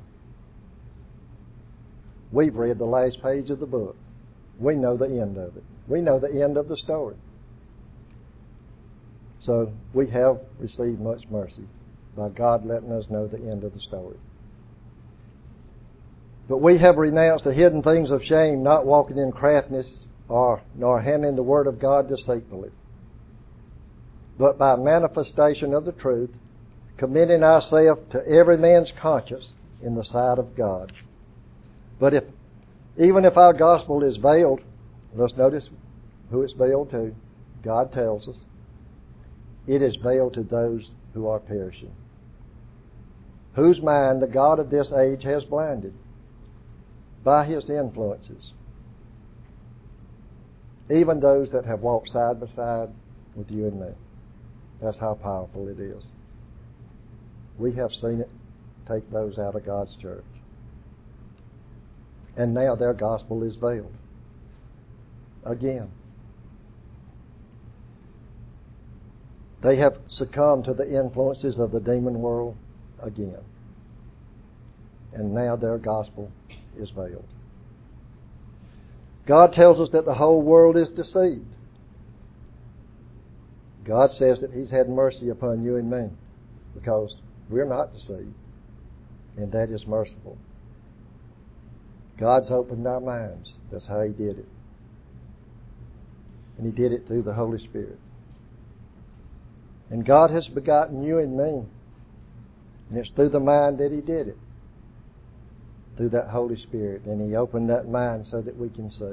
We've read the last page of the book. We know the end of it. We know the end of the story. So we have received much mercy by God letting us know the end of the story. But we have renounced the hidden things of shame, not walking in craftiness, or nor handling the word of God deceitfully, but by manifestation of the truth, committing ourselves to every man's conscience in the sight of God. But if even if our gospel is veiled, let's notice who it's veiled to. God tells us. It is veiled to those who are perishing, whose mind the God of this age has blinded by his influences, even those that have walked side by side with you and me. That's how powerful it is. We have seen it take those out of God's church. And now their gospel is veiled. Again. They have succumbed to the influences of the demon world again. And now their gospel is veiled. God tells us that the whole world is deceived. God says that He's had mercy upon you and me because we're not deceived. And that is merciful. God's opened our minds. That's how He did it. And He did it through the Holy Spirit. And God has begotten you and me. And it's through the mind that He did it. Through that Holy Spirit. And He opened that mind so that we can see.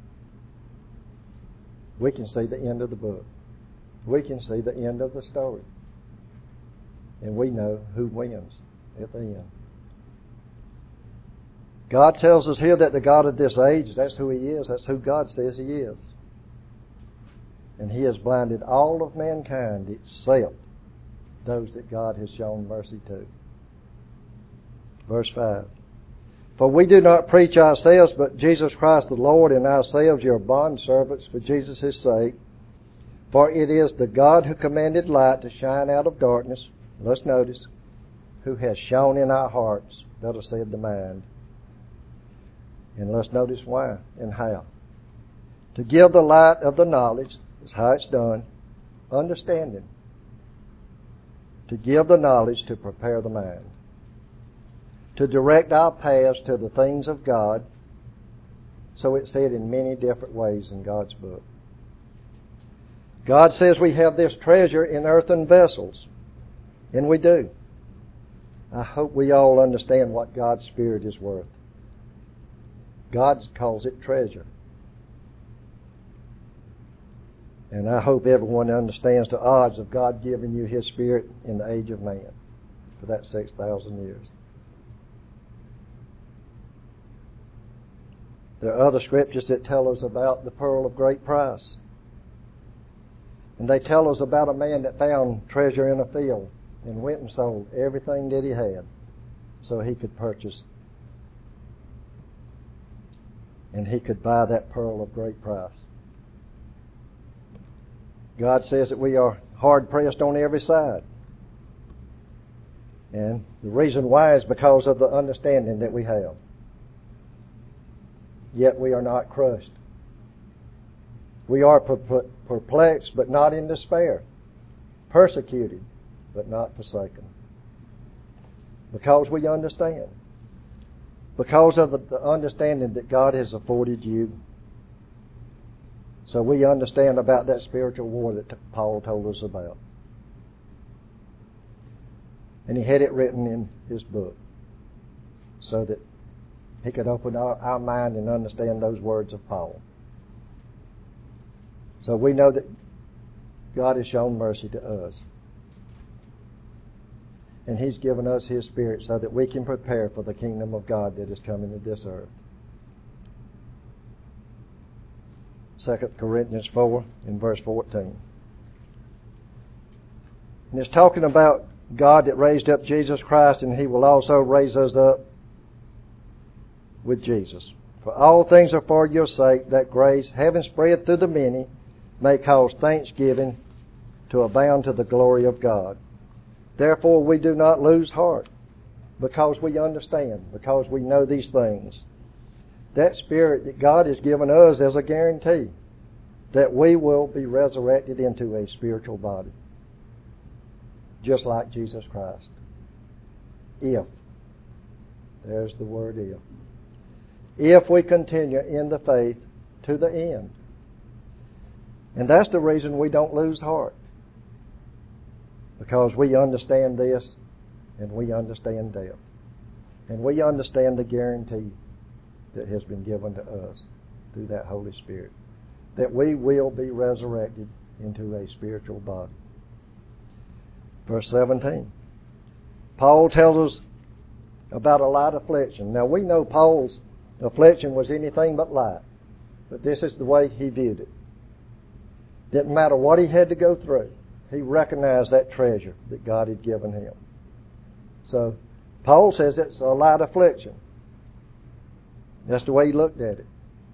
We can see the end of the book. We can see the end of the story. And we know who wins at the end. God tells us here that the God of this age, that's who He is. That's who God says He is. And He has blinded all of mankind except those that God has shown mercy to. Verse five. For we do not preach ourselves, but Jesus Christ the Lord, and ourselves your bondservants for Jesus' sake. For it is the God who commanded light to shine out of darkness, let's notice, who has shone in our hearts, better said the mind. And let's notice why and how. To give the light of the knowledge, is how it's done, understanding. To give the knowledge to prepare the mind. To direct our paths to the things of God. So it's said in many different ways in God's book. God says we have this treasure in earthen vessels. And we do. I hope we all understand what God's Spirit is worth. God calls it treasure. And I hope everyone understands the odds of God giving you His Spirit in the age of man for that six thousand years. There are other scriptures that tell us about the pearl of great price. And they tell us about a man that found treasure in a field and went and sold everything that he had so he could purchase and he could buy that pearl of great price. God says that we are hard pressed on every side. And the reason why is because of the understanding that we have. Yet we are not crushed. We are perplexed, but not in despair. Persecuted, but not forsaken. Because we understand. Because of the understanding that God has afforded you. So we understand about that spiritual war that Paul told us about. And he had it written in his book so that he could open our, our mind and understand those words of Paul. So we know that God has shown mercy to us. And He's given us His Spirit so that we can prepare for the kingdom of God that is coming to this earth. Second Corinthians four in verse fourteen. And it's talking about God that raised up Jesus Christ, and He will also raise us up with Jesus. For all things are for your sake, that grace, having spread through the many, may cause thanksgiving to abound to the glory of God. Therefore we do not lose heart, because we understand, because we know these things. That Spirit that God has given us as a guarantee that we will be resurrected into a spiritual body, just like Jesus Christ. If. There's the word if. If we continue in the faith to the end. And that's the reason we don't lose heart. Because we understand this and we understand death. And we understand the guarantee that has been given to us through that Holy Spirit. That we will be resurrected into a spiritual body. Verse seventeen. Paul tells us about a light affliction. Now we know Paul's affliction was anything but light. But this is the way he viewed it. Didn't matter what he had to go through. He recognized that treasure that God had given him. So, Paul says it's a light affliction. That's the way he looked at it.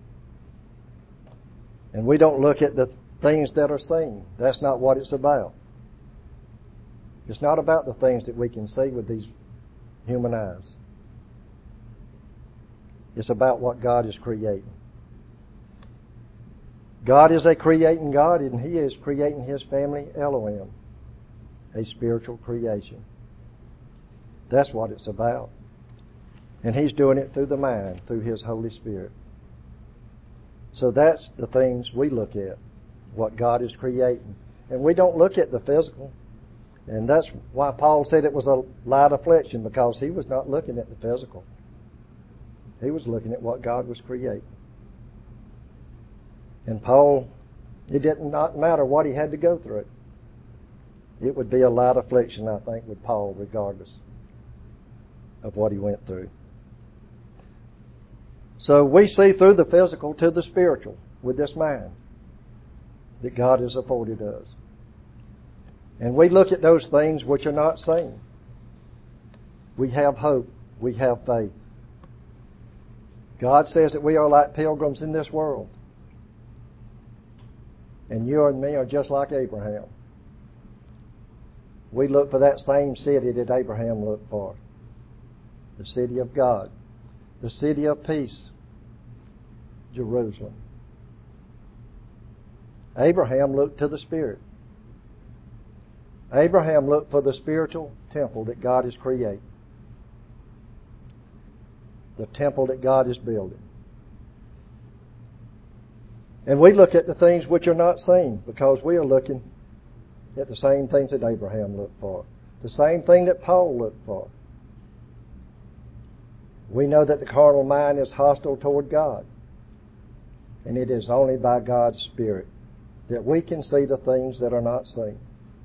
And we don't look at the things that are seen. That's not what it's about. It's not about the things that we can see with these human eyes. It's about what God is creating. God is a creating God, and He is creating His family, Elohim, a spiritual creation. That's what it's about. And He's doing it through the mind, through His Holy Spirit. So that's the things we look at, what God is creating. And we don't look at the physical. And that's why Paul said it was a light affliction, because he was not looking at the physical. He was looking at what God was creating. And Paul, it did not matter what he had to go through. It would be a light affliction, I think, with Paul, regardless of what he went through. So we see through the physical to the spiritual with this mind that God has afforded us. And we look at those things which are not seen. We have hope. We have faith. God says that we are like pilgrims in this world. And you and me are just like Abraham. We look for that same city that Abraham looked for. The city of God. The city of peace. Jerusalem. Abraham looked to the Spirit. Abraham looked for the spiritual temple that God is creating. The temple that God is building. And we look at the things which are not seen because we are looking at the same things that Abraham looked for. The same thing that Paul looked for. We know that the carnal mind is hostile toward God. And it is only by God's Spirit that we can see the things that are not seen.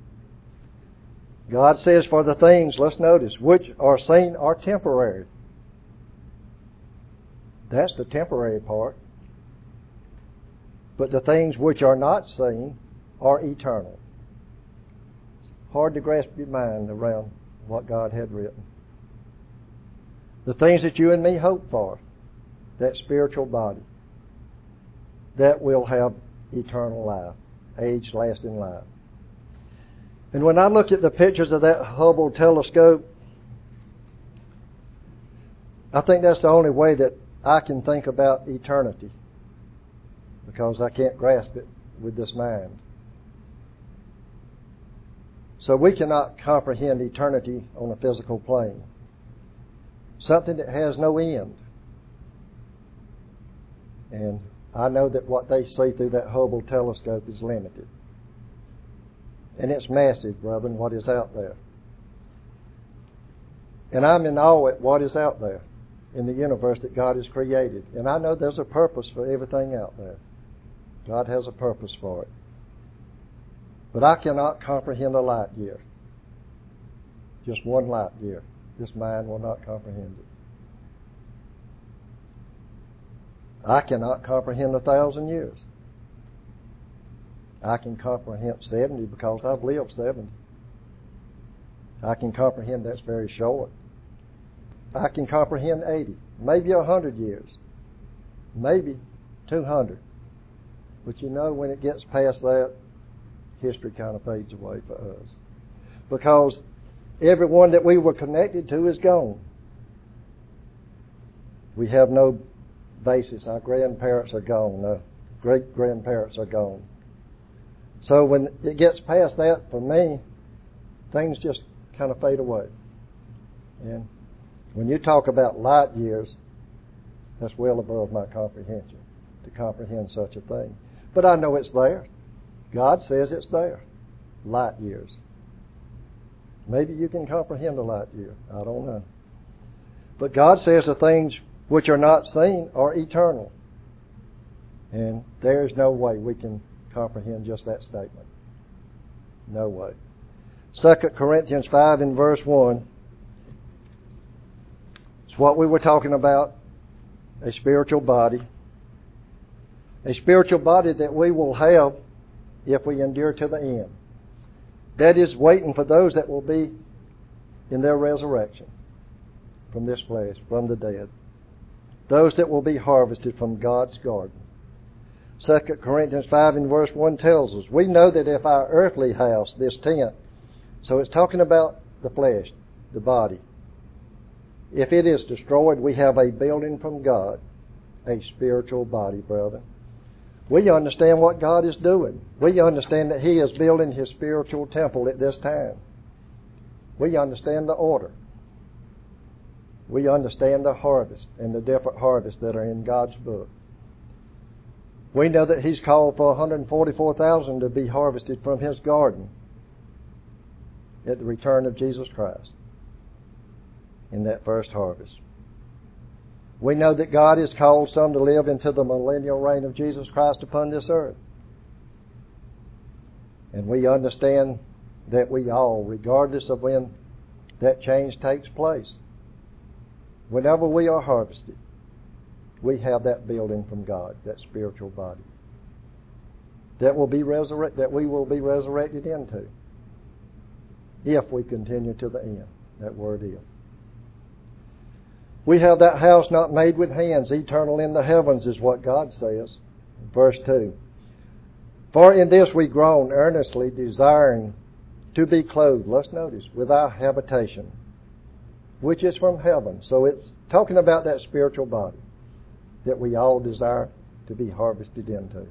God says for the things, let's notice, which are seen are temporary. That's the temporary part. But the things which are not seen are eternal. It's hard to grasp your mind around what God had written. The things that you and me hope for, that spiritual body, that will have eternal life, age-lasting life. And when I look at the pictures of that Hubble telescope, I think that's the only way that I can think about eternity, because I can't grasp it with this mind. So we cannot comprehend eternity on a physical plane. Something that has no end. And I know that what they see through that Hubble telescope is limited. And it's massive, brethren, what is out there. And I'm in awe at what is out there in the universe that God has created. And I know there's a purpose for everything out there. God has a purpose for it. But I cannot comprehend a light year. Just one light year. This mind will not comprehend it. I cannot comprehend a thousand years. I can comprehend seventy because I've lived seventy. I can comprehend that's very short. I can comprehend eighty, maybe a hundred years, maybe two hundred. But you know, when it gets past that, history kind of fades away for us. Because everyone that we were connected to is gone. We have no basis. Our grandparents are gone. Our great-grandparents are gone. So when it gets past that, for me, things just kind of fade away. And when you talk about light years, that's well above my comprehension to comprehend such a thing. But I know it's there. God says it's there. Light years. Maybe you can comprehend a light year. I don't know. But God says the things which are not seen are eternal. And there's no way we can comprehend just that statement. No way. Second Corinthians five in verse one. It's what we were talking about. A spiritual body. A spiritual body that we will have if we endure to the end. That is waiting for those that will be in their resurrection from this flesh, from the dead. Those that will be harvested from God's garden. Second Corinthians five in verse one tells us, we know that if our earthly house, this tent, so it's talking about the flesh, the body, if it is destroyed, we have a building from God, a spiritual body, brother. We understand what God is doing. We understand that He is building His spiritual temple at this time. We understand the order. We understand the harvest and the different harvests that are in God's book. We know that He's called for one hundred forty-four thousand to be harvested from His garden at the return of Jesus Christ in that first harvest. We know that God has called some to live into the millennial reign of Jesus Christ upon this earth. And we understand that we all, regardless of when that change takes place, whenever we are harvested, we have that building from God, that spiritual body, that will be resurrect, that we will be resurrected into, if we continue to the end. That word "if." We have that house not made with hands, eternal in the heavens, is what God says. Verse two. For in this we groan earnestly, desiring to be clothed, let's notice, with our habitation, which is from heaven. So it's talking about that spiritual body that we all desire to be harvested into.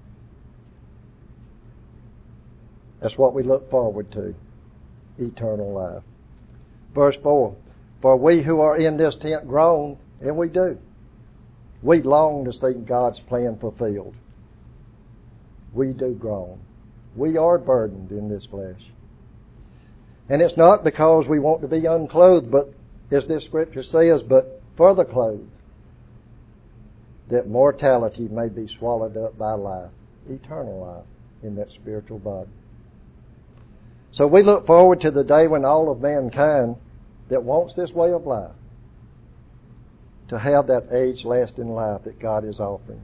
That's what we look forward to, eternal life. Verse four. For we who are in this tent groan, and we do. We long to see God's plan fulfilled. We do groan. We are burdened in this flesh. And it's not because we want to be unclothed, but as this scripture says, but further clothed, that mortality may be swallowed up by life, eternal life in that spiritual body. So we look forward to the day when all of mankind that wants this way of life to have that age-lasting life that God is offering.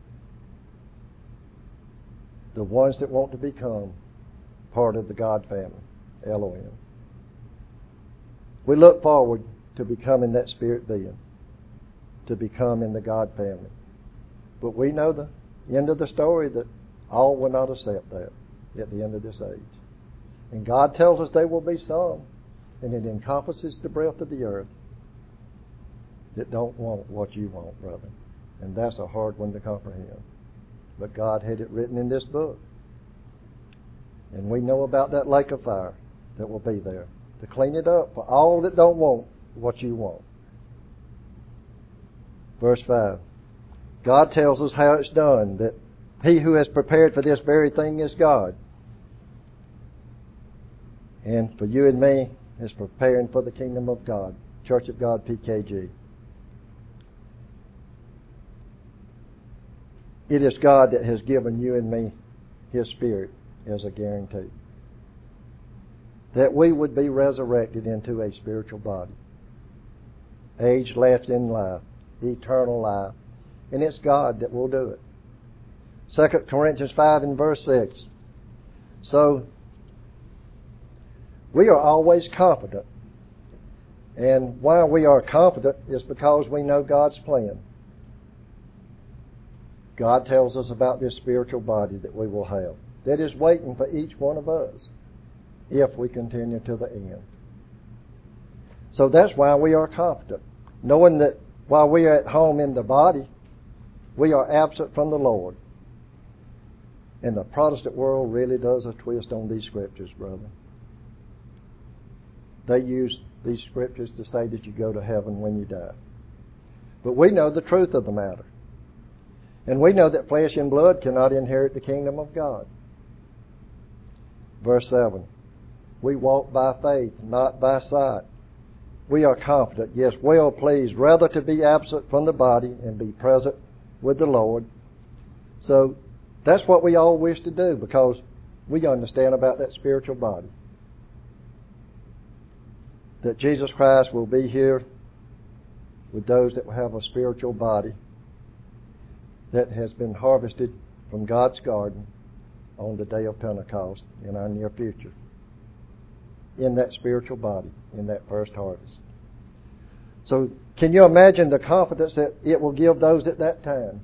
The ones that want to become part of the God family, Elohim. We look forward to becoming that spirit being, to becoming the God family. But we know the end of the story, that all will not accept that at the end of this age. And God tells us there will be some, and it encompasses the breadth of the earth, that don't want what you want, brother. And that's a hard one to comprehend. But God had it written in this book. And we know about that lake of fire that will be there to clean it up for all that don't want what you want. Verse five. God tells us how it's done, that He who has prepared for this very thing is God. And for you and me is preparing for the kingdom of God. Church of God, P K G. It is God that has given you and me His Spirit as a guarantee, that we would be resurrected into a spiritual body, age-lasting life, eternal life, and it's God that will do it. Second Corinthians five and verse six. So, we are always confident. And why we are confident is because we know God's plan. God tells us about this spiritual body that we will have, that is waiting for each one of us if we continue to the end. So that's why we are confident, knowing that while we are at home in the body, we are absent from the Lord. And the Protestant world really does a twist on these scriptures, brother. They use these scriptures to say that you go to heaven when you die. But we know the truth of the matter. And we know that flesh and blood cannot inherit the kingdom of God. Verse seven. We walk by faith, not by sight. We are confident, yes, well pleased, rather to be absent from the body and be present with the Lord. So that's what we all wish to do, because we understand about that spiritual body. That Jesus Christ will be here with those that will have a spiritual body that has been harvested from God's garden on the day of Pentecost in our near future. In that spiritual body, in that first harvest. So can you imagine the confidence that it will give those at that time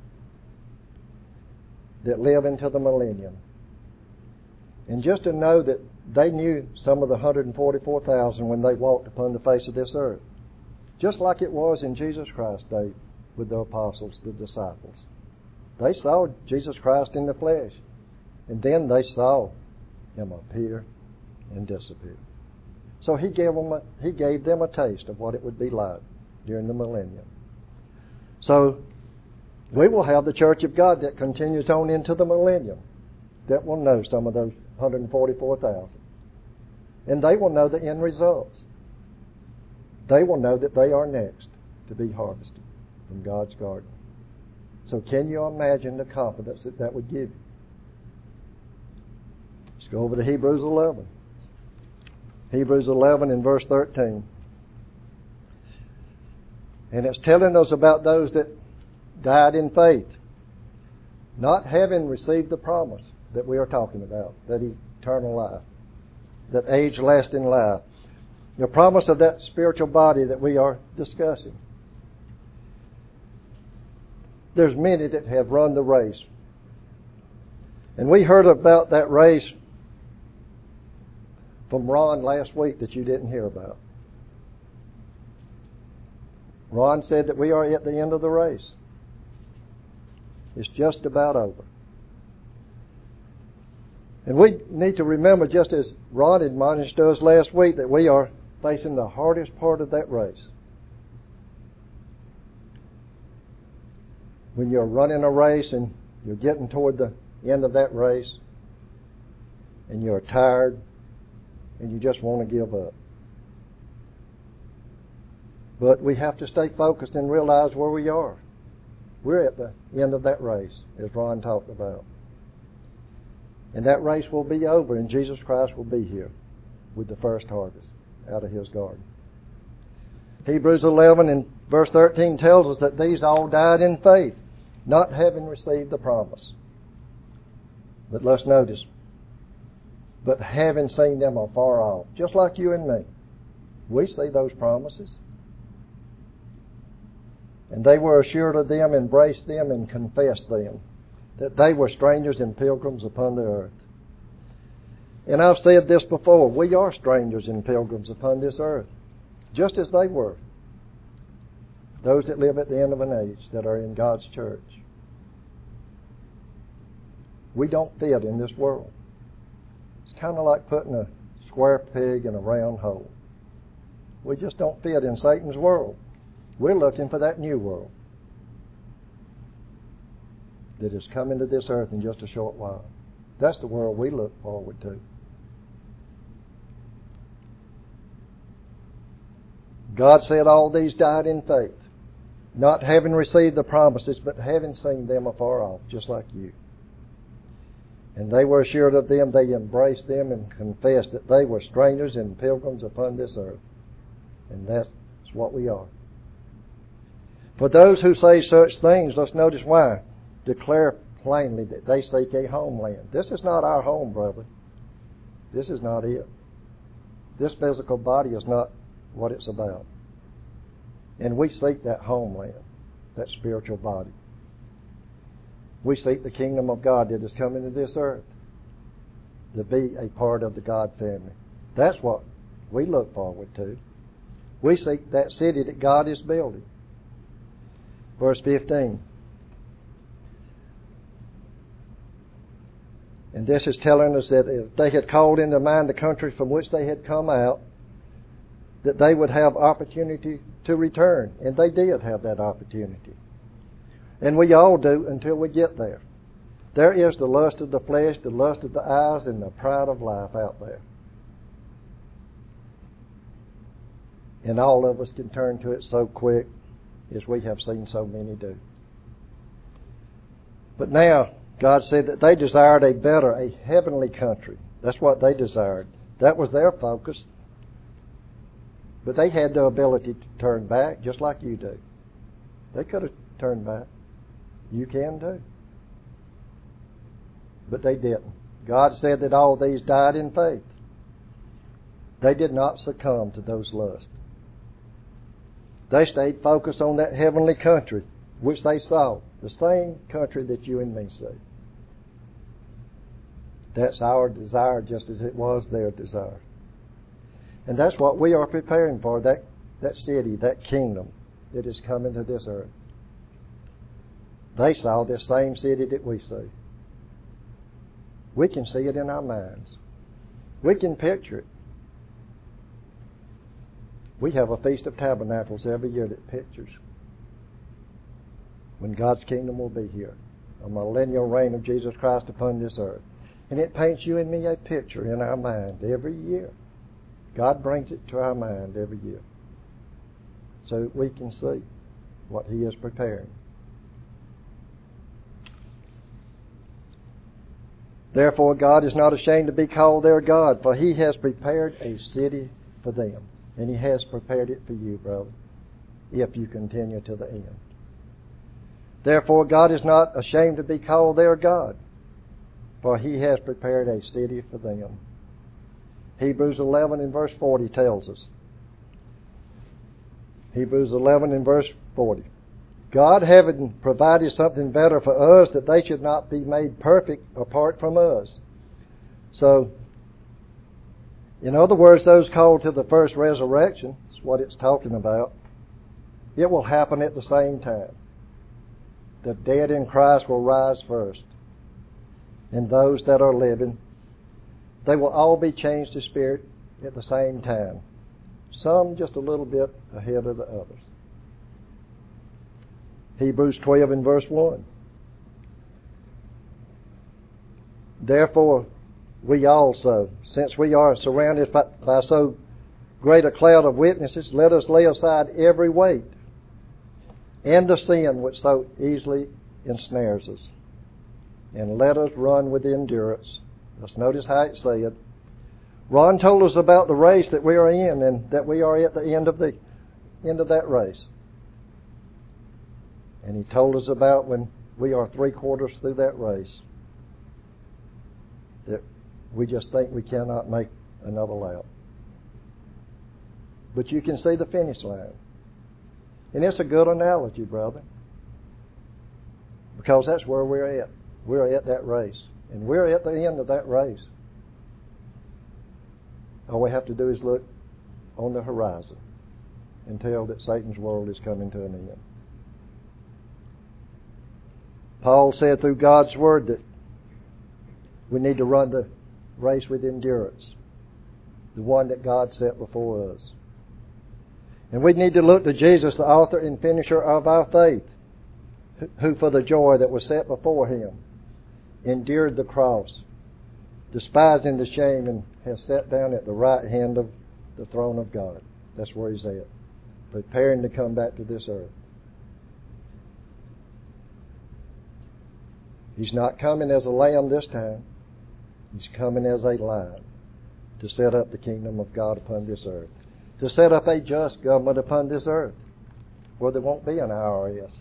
that live into the millennium? And just to know that they knew some of the one hundred forty-four thousand when they walked upon the face of this earth. Just like it was in Jesus Christ's day with the apostles, the disciples. They saw Jesus Christ in the flesh. And then they saw Him appear and disappear. So He gave them a, He gave them a taste of what it would be like during the millennium. So we will have the church of God that continues on into the millennium, that will know some of those one hundred forty-four thousand. And they will know the end results. They will know that they are next to be harvested from God's garden. So can you imagine the confidence that that would give you? Let's go over to Hebrews eleven. Hebrews eleven and verse thirteen. And it's telling us about those that died in faith, not having received the promise that we are talking about, that eternal life, that age-lasting life, the promise of that spiritual body that we are discussing. there's many that have run the race. And we heard about that race from Ron last week that you didn't hear about. Ron said that we are at the end of the race. It's just about over. And we need to remember, just as Ron admonished us last week, that we are facing the hardest part of that race. When you're running a race and you're getting toward the end of that race and you're tired and you just want to give up. But we have to stay focused and realize where we are. We're at the end of that race, as Ron talked about. And that race will be over, and Jesus Christ will be here with the first harvest out of His garden. Hebrews eleven and verse thirteen tells us that these all died in faith, not having received the promise. But let's notice, but having seen them afar off, just like you and me. We see those promises. And they were assured of them, embraced them, and confessed them, that they were strangers and pilgrims upon the earth. And I've said this before, we are strangers and pilgrims upon this earth, just as they were, those that live at the end of an age, that are in God's church. We don't fit in this world. It's kind of like putting a square peg in a round hole. We just don't fit in Satan's world. We're looking for that new world that is coming to this earth in just a short while. That's the world we look forward to. God said all these died in faith, not having received the promises, but having seen them afar off, just like you. And they were assured of them, they embraced them and confessed that they were strangers and pilgrims upon this earth. And that's what we are. For those who say such things, let's notice why. Declare plainly that they seek a homeland. This is not our home, brother. This is not it. This physical body is not what it's about. And we seek that homeland, that spiritual body. We seek the kingdom of God that is coming to this earth, to be a part of the God family. That's what we look forward to. We seek that city that God is building. Verse fifteen. And this is telling us that if they had called into mind the country from which they had come out, that they would have opportunity to return. And they did have that opportunity. And we all do until we get there. There is the lust of the flesh, the lust of the eyes, and the pride of life out there. And all of us can turn to it so quick, as we have seen so many do. But now, God said that they desired a better, a heavenly country. That's what they desired. That was their focus. But they had the ability to turn back, just like you do. They could have turned back. You can too. But they didn't. God said that all these died in faith. They did not succumb to those lusts. They stayed focused on that heavenly country, which they saw. The same country that you and me see. That's our desire just as it was their desire. And that's what we are preparing for, that, that city, that kingdom that is coming to this earth. They saw this same city that we see. We can see it in our minds. We can picture it. We have a Feast of Tabernacles every year that pictures when God's kingdom will be here, a millennial reign of Jesus Christ upon this earth. And it paints you and me a picture in our mind every year. God brings it to our mind every year so we can see what He is preparing. Therefore, God is not ashamed to be called their God, for He has prepared a city for them. And He has prepared it for you, brother, if you continue to the end. Therefore, God is not ashamed to be called their God, for He has prepared a city for them. Hebrews eleven and verse forty tells us. Hebrews eleven and verse forty. God having provided something better for us, that they should not be made perfect apart from us. So, in other words, those called to the first resurrection, is what it's talking about, it will happen at the same time. The dead in Christ will rise first. And those that are living, they will all be changed to spirit at the same time. Some just a little bit ahead of the others. Hebrews twelve and verse one. Therefore, we also, since we are surrounded by, by so great a cloud of witnesses, let us lay aside every weight and the sin which so easily ensnares us, and let us run with endurance. Let's notice how it said. Ron told us about the race that we are in, and that we are at the end of the end of that race. And he told us about when we are three quarters through that race, that we just think we cannot make another lap. But you can see the finish line. And it's a good analogy, brother, because that's where we're at. We're at that race. And we're at the end of that race. All we have to do is look on the horizon and tell that Satan's world is coming to an end. Paul said through God's Word that we need to run the race with endurance, the one that God set before us. And we need to look to Jesus, the author and finisher of our faith, who for the joy that was set before him endured the cross, despising the shame, and has sat down at the right hand of the throne of God. That's where he's at, preparing to come back to this earth. He's not coming as a lamb this time. He's coming as a lion to set up the kingdom of God upon this earth, to set up a just government upon this earth where there won't be an I R S.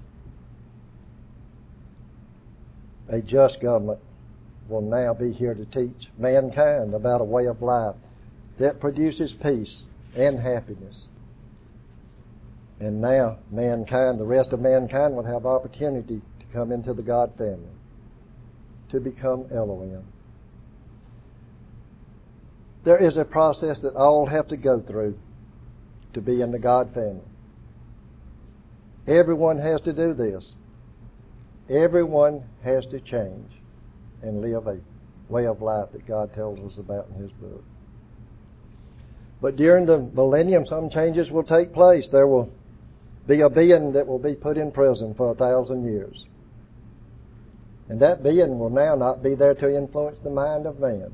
A just government will now be here to teach mankind about a way of life that produces peace and happiness. And now mankind, the rest of mankind, will have opportunity to come into the God family, to become Elohim. There is a process that all have to go through to be in the God family. Everyone has to do this. Everyone has to change and live a way of life that God tells us about in His book. But during the millennium, some changes will take place. There will be a being that will be put in prison for a thousand years. And that being will now not be there to influence the mind of man.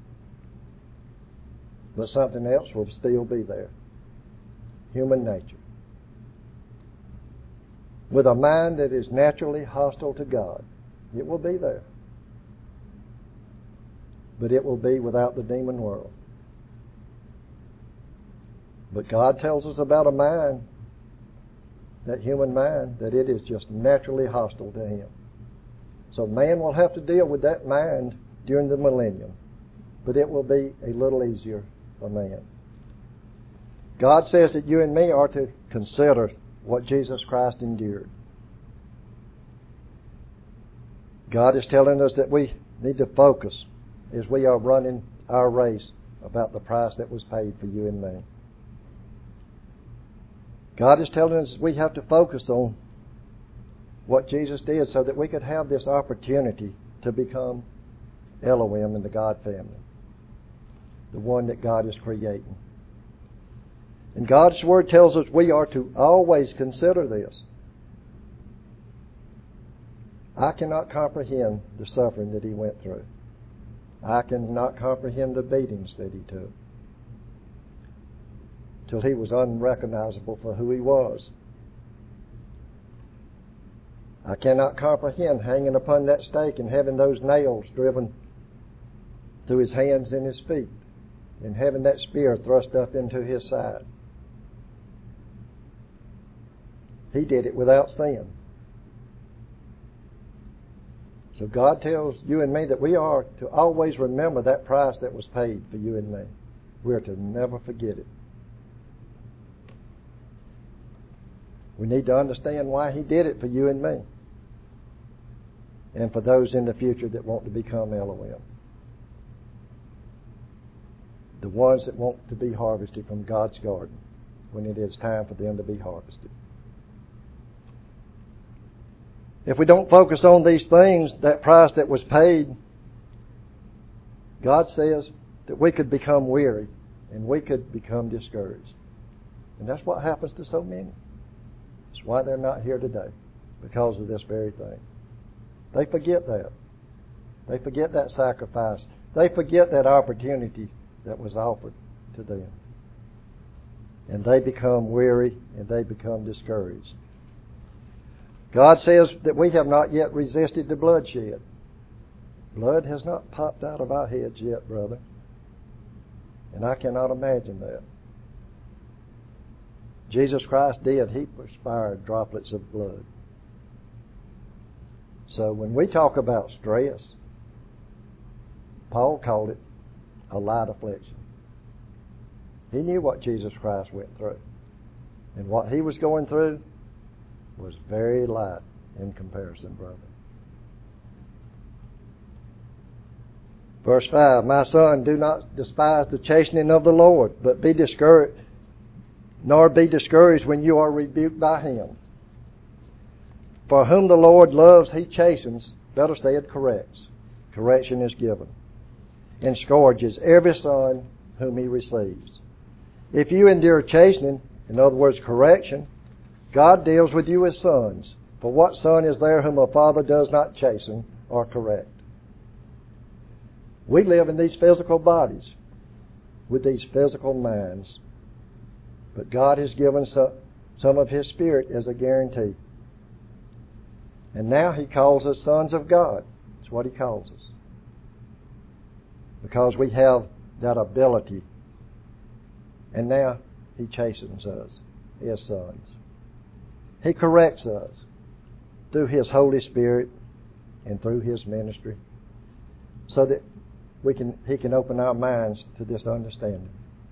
But something else will still be there. Human nature. With a mind that is naturally hostile to God. It will be there. But it will be without the demon world. But God tells us about a mind, that human mind, that it is just naturally hostile to Him. So man will have to deal with that mind during the millennium. But it will be a little easier for man. God says that you and me are to consider what Jesus Christ endured. God is telling us that we need to focus as we are running our race about the price that was paid for you and me. God is telling us we have to focus on what Jesus did so that we could have this opportunity to become Elohim in the God family, the one that God is creating. And God's Word tells us we are to always consider this. I cannot comprehend the suffering that He went through. I cannot comprehend the beatings that He took, till He was unrecognizable for who He was. I cannot comprehend hanging upon that stake and having those nails driven through His hands and His feet, and having that spear thrust up into His side. He did it without sin. So God tells you and me that we are to always remember that price that was paid for you and me. We are to never forget it. We need to understand why He did it for you and me, and for those in the future that want to become Elohim. The ones that want to be harvested from God's garden when it is time for them to be harvested. If we don't focus on these things, that price that was paid, God says that we could become weary and we could become discouraged. And that's what happens to so many. That's why they're not here today, because of this very thing. They forget that. They forget that sacrifice. They forget that opportunity that was offered to them. And they become weary and they become discouraged. God says that we have not yet resisted the bloodshed. Blood has not popped out of our heads yet, brother. And I cannot imagine that. Jesus Christ did. He perspired droplets of blood. So when we talk about stress, Paul called it a light affliction. He knew what Jesus Christ went through. And what He was going through was very light in comparison, brother. Verse five, my son, do not despise the chastening of the Lord, but be discouraged, nor be discouraged when you are rebuked by Him. For whom the Lord loves, He chastens, better said, corrects. Correction is given. And scourges every son whom He receives. If you endure chastening, in other words, correction, God deals with you as sons. For what son is there whom a father does not chasten or correct? We live in these physical bodies with these physical minds. But God has given some of His Spirit as a guarantee. And now He calls us sons of God. That's what He calls us. Because we have that ability. And now He chastens us as sons. He corrects us through His Holy Spirit and through His ministry so that we can, He can open our minds to this understanding.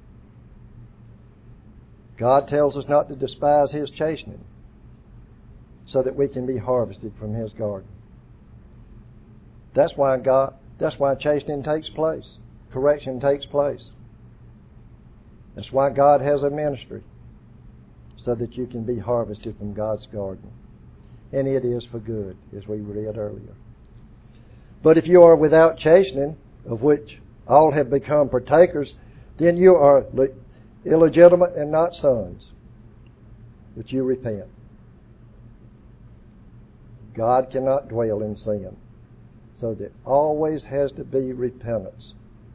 God tells us not to despise His chastening so that we can be harvested from His garden. That's why God, that's why chastening takes place. Correction takes place. That's why God has a ministry, so that you can be harvested from God's garden. And it is for good, as we read earlier. But if you are without chastening, of which all have become partakers, then you are illegitimate and not sons, but you repent. God cannot dwell in sin, so there always has to be repentance,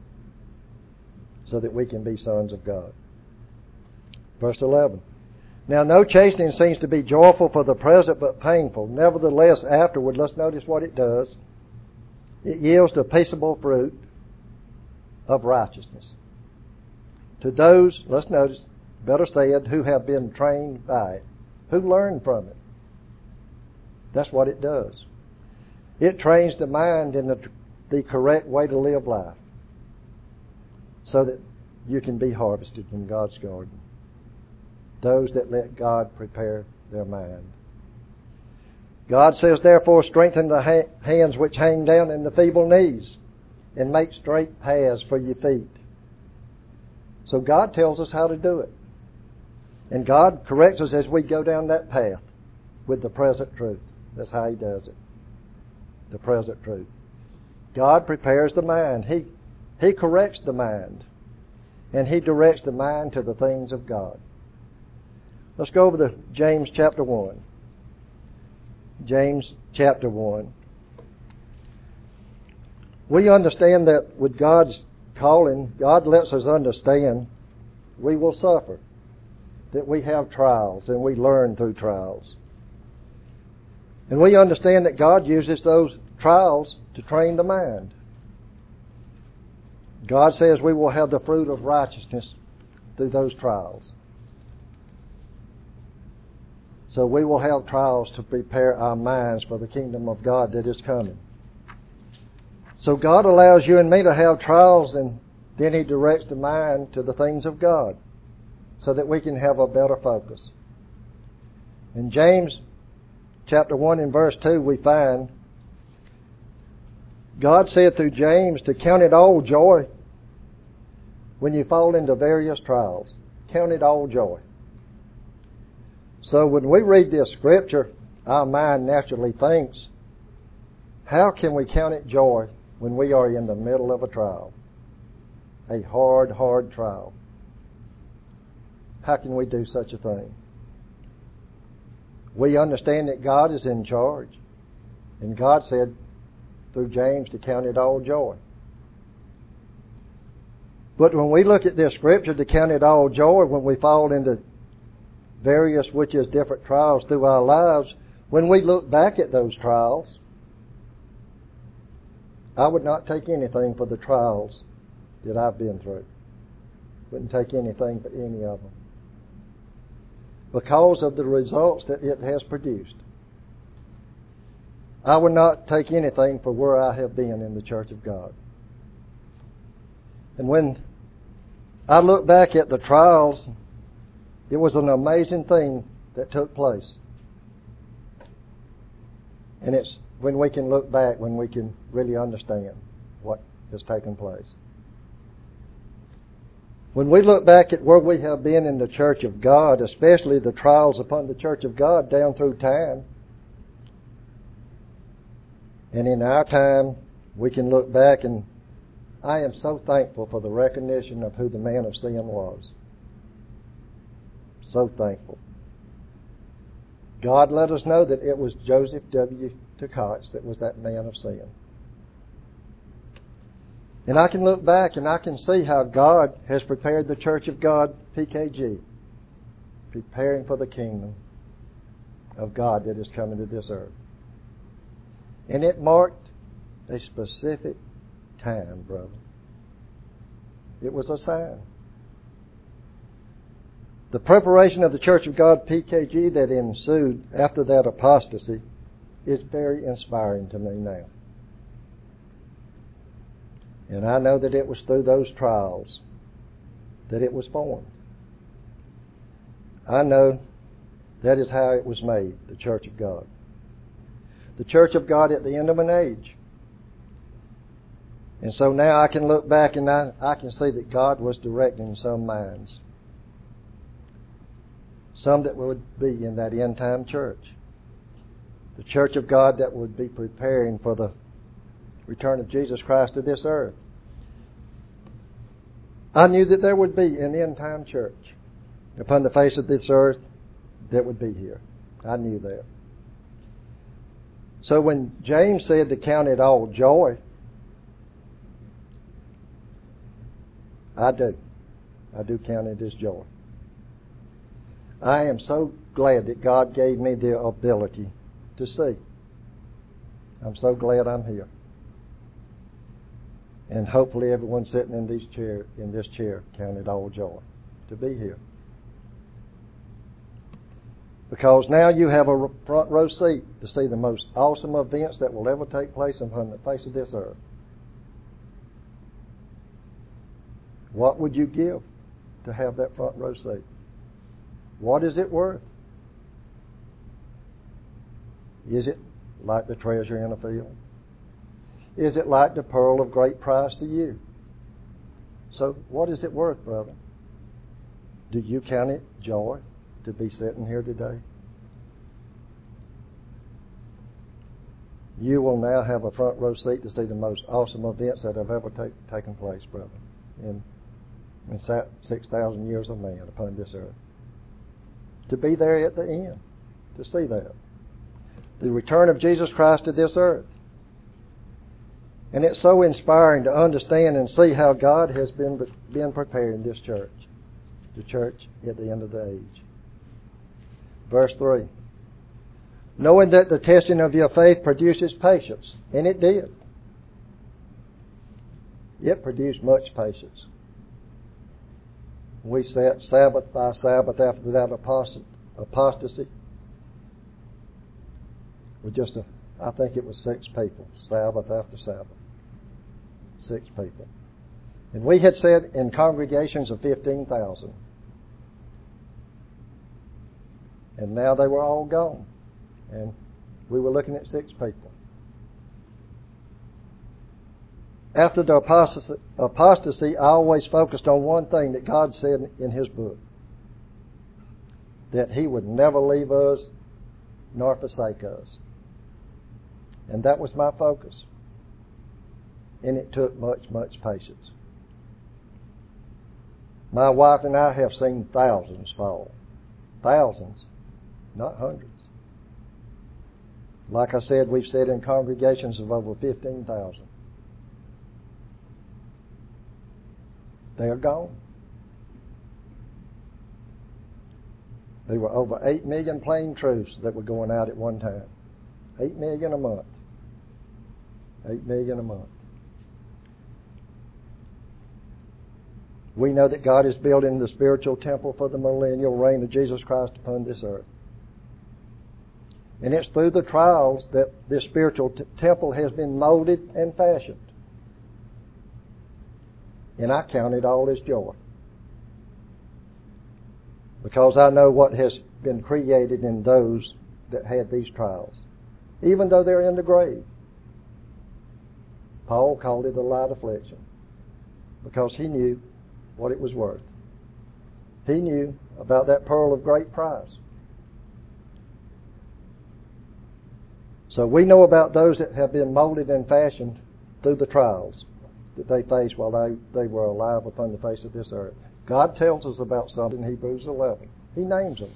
so that we can be sons of God. Verse eleven. Now no chastening seems to be joyful for the present, but painful. Nevertheless, afterward, let's notice what it does. It yields the peaceable fruit of righteousness to those, let's notice, better said, who have been trained by it, who learn from it. That's what it does. It trains the mind in the, the correct way to live life, so that you can be harvested from God's garden. Those that let God prepare their mind. God says, therefore, strengthen the ha- hands which hang down and the feeble knees, and make straight paths for your feet. So God tells us how to do it. And God corrects us as we go down that path with the present truth. That's how He does it. The present truth. God prepares the mind. He, he corrects the mind. And He directs the mind to the things of God. Let's go over to James chapter one. James chapter one. We understand that with God's calling, God lets us understand we will suffer, that we have trials and we learn through trials. And we understand that God uses those trials to train the mind. God says we will have the fruit of righteousness through those trials. So we will have trials to prepare our minds for the kingdom of God that is coming. So God allows you and me to have trials, and then He directs the mind to the things of God so that we can have a better focus. In James chapter one and verse two, we find God said through James to count it all joy when you fall into various trials. Count it all joy. So when we read this scripture, our mind naturally thinks, how can we count it joy when we are in the middle of a trial? A hard, hard trial. How can we do such a thing? We understand that God is in charge. And God said through James to count it all joy. But when we look at this scripture to count it all joy when we fall into various, which is different trials through our lives, when we look back at those trials, I would not take anything for the trials that I've been through. Wouldn't take anything for any of them. Because of the results that it has produced. I would not take anything for where I have been in the church of God. And when I look back at the trials, it was an amazing thing that took place. And it's when we can look back, when we can really understand what has taken place. When we look back at where we have been in the church of God, especially the trials upon the church of God down through time, and in our time, we can look back, and I am so thankful for the recognition of who the man of sin was. So thankful. God let us know that it was Joseph W. Tkach that was that man of sin. And I can look back and I can see how God has prepared the Church of God, P K G, preparing for the kingdom of God that is coming to this earth. And it marked a specific time, brother. It was a sign. The preparation of the Church of God, P K G, that ensued after that apostasy is very inspiring to me now. And I know that it was through those trials that it was formed. I know that is how it was made, the Church of God. The Church of God at the end of an age. And so now I can look back and I, I can see that God was directing some minds. Some that would be in that end time church. The Church of God that would be preparing for the return of Jesus Christ to this earth. I knew that there would be an end time church upon the face of this earth that would be here. I knew that. So when James said to count it all joy, I do. I do count it as joy. I am so glad that God gave me the ability to see. I'm so glad I'm here. And hopefully everyone sitting in these chair in this chair count it all joy to be here. Because now you have a front row seat to see the most awesome events that will ever take place upon the face of this earth. What would you give to have that front row seat? What is it worth? Is it like the treasure in a field? Is it like the pearl of great price to you? So what is it worth, brother? Do you count it joy to be sitting here today? You will now have a front row seat to see the most awesome events that have ever take, taken place, brother, in, in six thousand years of man upon this earth. To be there at the end, to see that. The return of Jesus Christ to this earth. And it's so inspiring to understand and see how God has been, been preparing this church, the church at the end of the age. Verse three. Knowing that the testing of your faith produces patience. And it did. It produced much patience. We sat Sabbath by Sabbath after that apostasy. With just a, I think it was six people, Sabbath after Sabbath. Six people. And we had sat in congregations of fifteen thousand. And now they were all gone. And we were looking at six people. After the apostasy, apostasy, I always focused on one thing that God said in His book. That He would never leave us nor forsake us. And that was my focus. And it took much, much patience. My wife and I have seen thousands fall. Thousands, not hundreds. Like I said, we've sat in congregations of over fifteen thousand. They are gone. There were over eight million plain truths that were going out at one time. eight million a month. eight million a month. We know that God is building the spiritual temple for the millennial reign of Jesus Christ upon this earth. And it's through the trials that this spiritual t- temple has been molded and fashioned. And I count it all as joy. Because I know what has been created in those that had these trials. Even though they're in the grave. Paul called it a light affliction. Because he knew what it was worth. He knew about that pearl of great price. So we know about those that have been molded and fashioned through the trials that they faced while they, they were alive upon the face of this earth. God tells us about some in Hebrews eleven. He names them.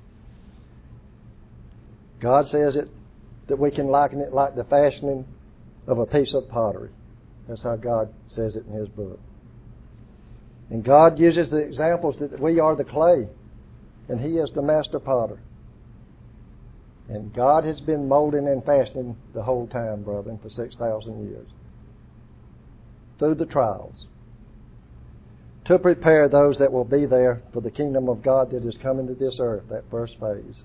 God says it that we can liken it like the fashioning of a piece of pottery. That's how God says it in His book. And God uses the examples that we are the clay and He is the master potter. And God has been molding and fashioning the whole time, brethren, for six thousand years. Through the trials. To prepare those that will be there for the kingdom of God that is coming to this earth, that first phase.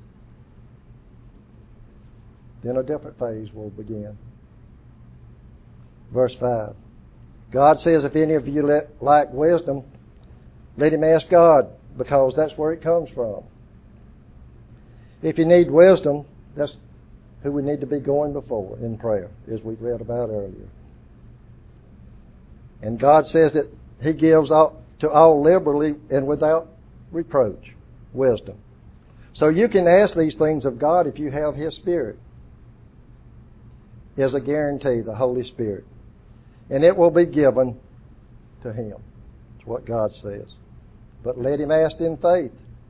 Then a different phase will begin. Verse five. God says, if any of you let, lack wisdom, let him ask God, because that's where it comes from. If you need wisdom, that's who we need to be going before in prayer, as we read about earlier. And God says that He gives all, to all liberally and without reproach, wisdom. So you can ask these things of God if you have His Spirit. As a guarantee, the Holy Spirit. And it will be given to Him. That's what God says. But let him ask in faith.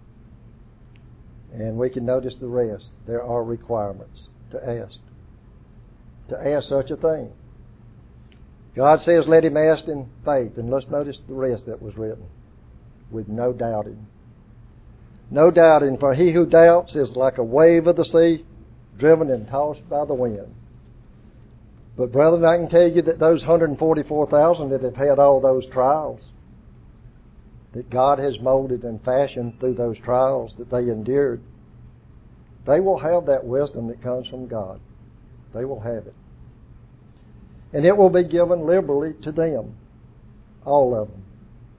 And we can notice the rest. There are requirements to ask. To ask such a thing. God says let him ask in faith. And let's notice the rest that was written. With no doubting. No doubting, for he who doubts is like a wave of the sea, driven and tossed by the wind. But brethren, I can tell you that those one hundred forty-four thousand that have had all those trials, that God has molded and fashioned through those trials that they endured, they will have that wisdom that comes from God. They will have it. And it will be given liberally to them, all of them.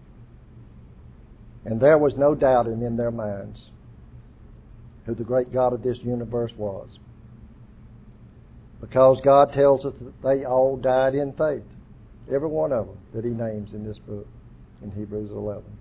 And there was no doubting in their minds who the great God of this universe was. Because God tells us that they all died in faith. Every one of them that He names in this book, in Hebrews eleven.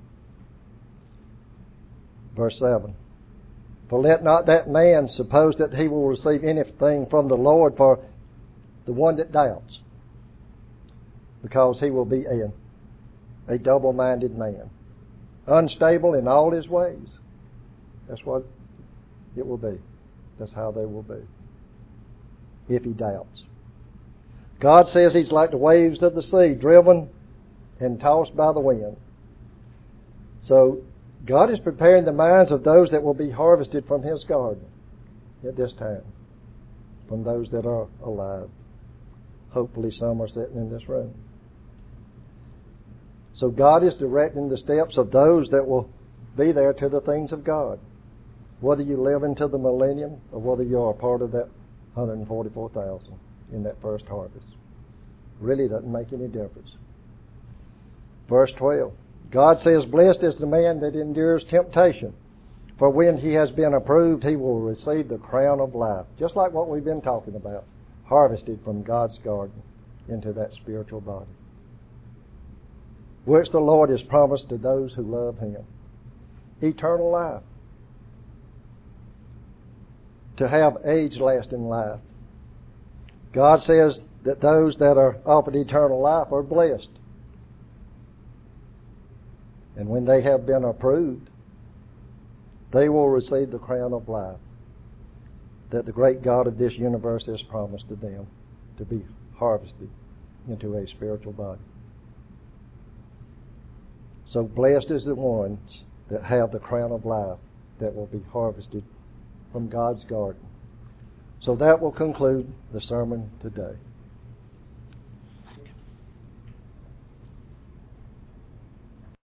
Verse seven. For let not that man suppose that he will receive anything from the Lord, for the one that doubts, because he will be a, a double-minded man, unstable in all his ways. That's what it will be. That's how they will be, if he doubts. God says he's like the waves of the sea, driven and tossed by the wind. So God is preparing the minds of those that will be harvested from His garden at this time, from those that are alive. Hopefully some are sitting in this room. So God is directing the steps of those that will be there to the things of God. Whether you live into the millennium or whether you are a part of that one hundred forty-four thousand in that first harvest. Really doesn't make any difference. Verse twelve. God says, blessed is the man that endures temptation, For when he has been approved, he will receive the crown of life. Just like what we've been talking about. Harvested from God's garden into that spiritual body. Which the Lord has promised to those who love Him. Eternal life. To have age-lasting life. God says that those that are offered eternal life are blessed. And when they have been approved, they will receive the crown of life that the great God of this universe has promised to them to be harvested into a spiritual body. So blessed is the ones that have the crown of life that will be harvested from God's garden. So that will conclude the sermon today.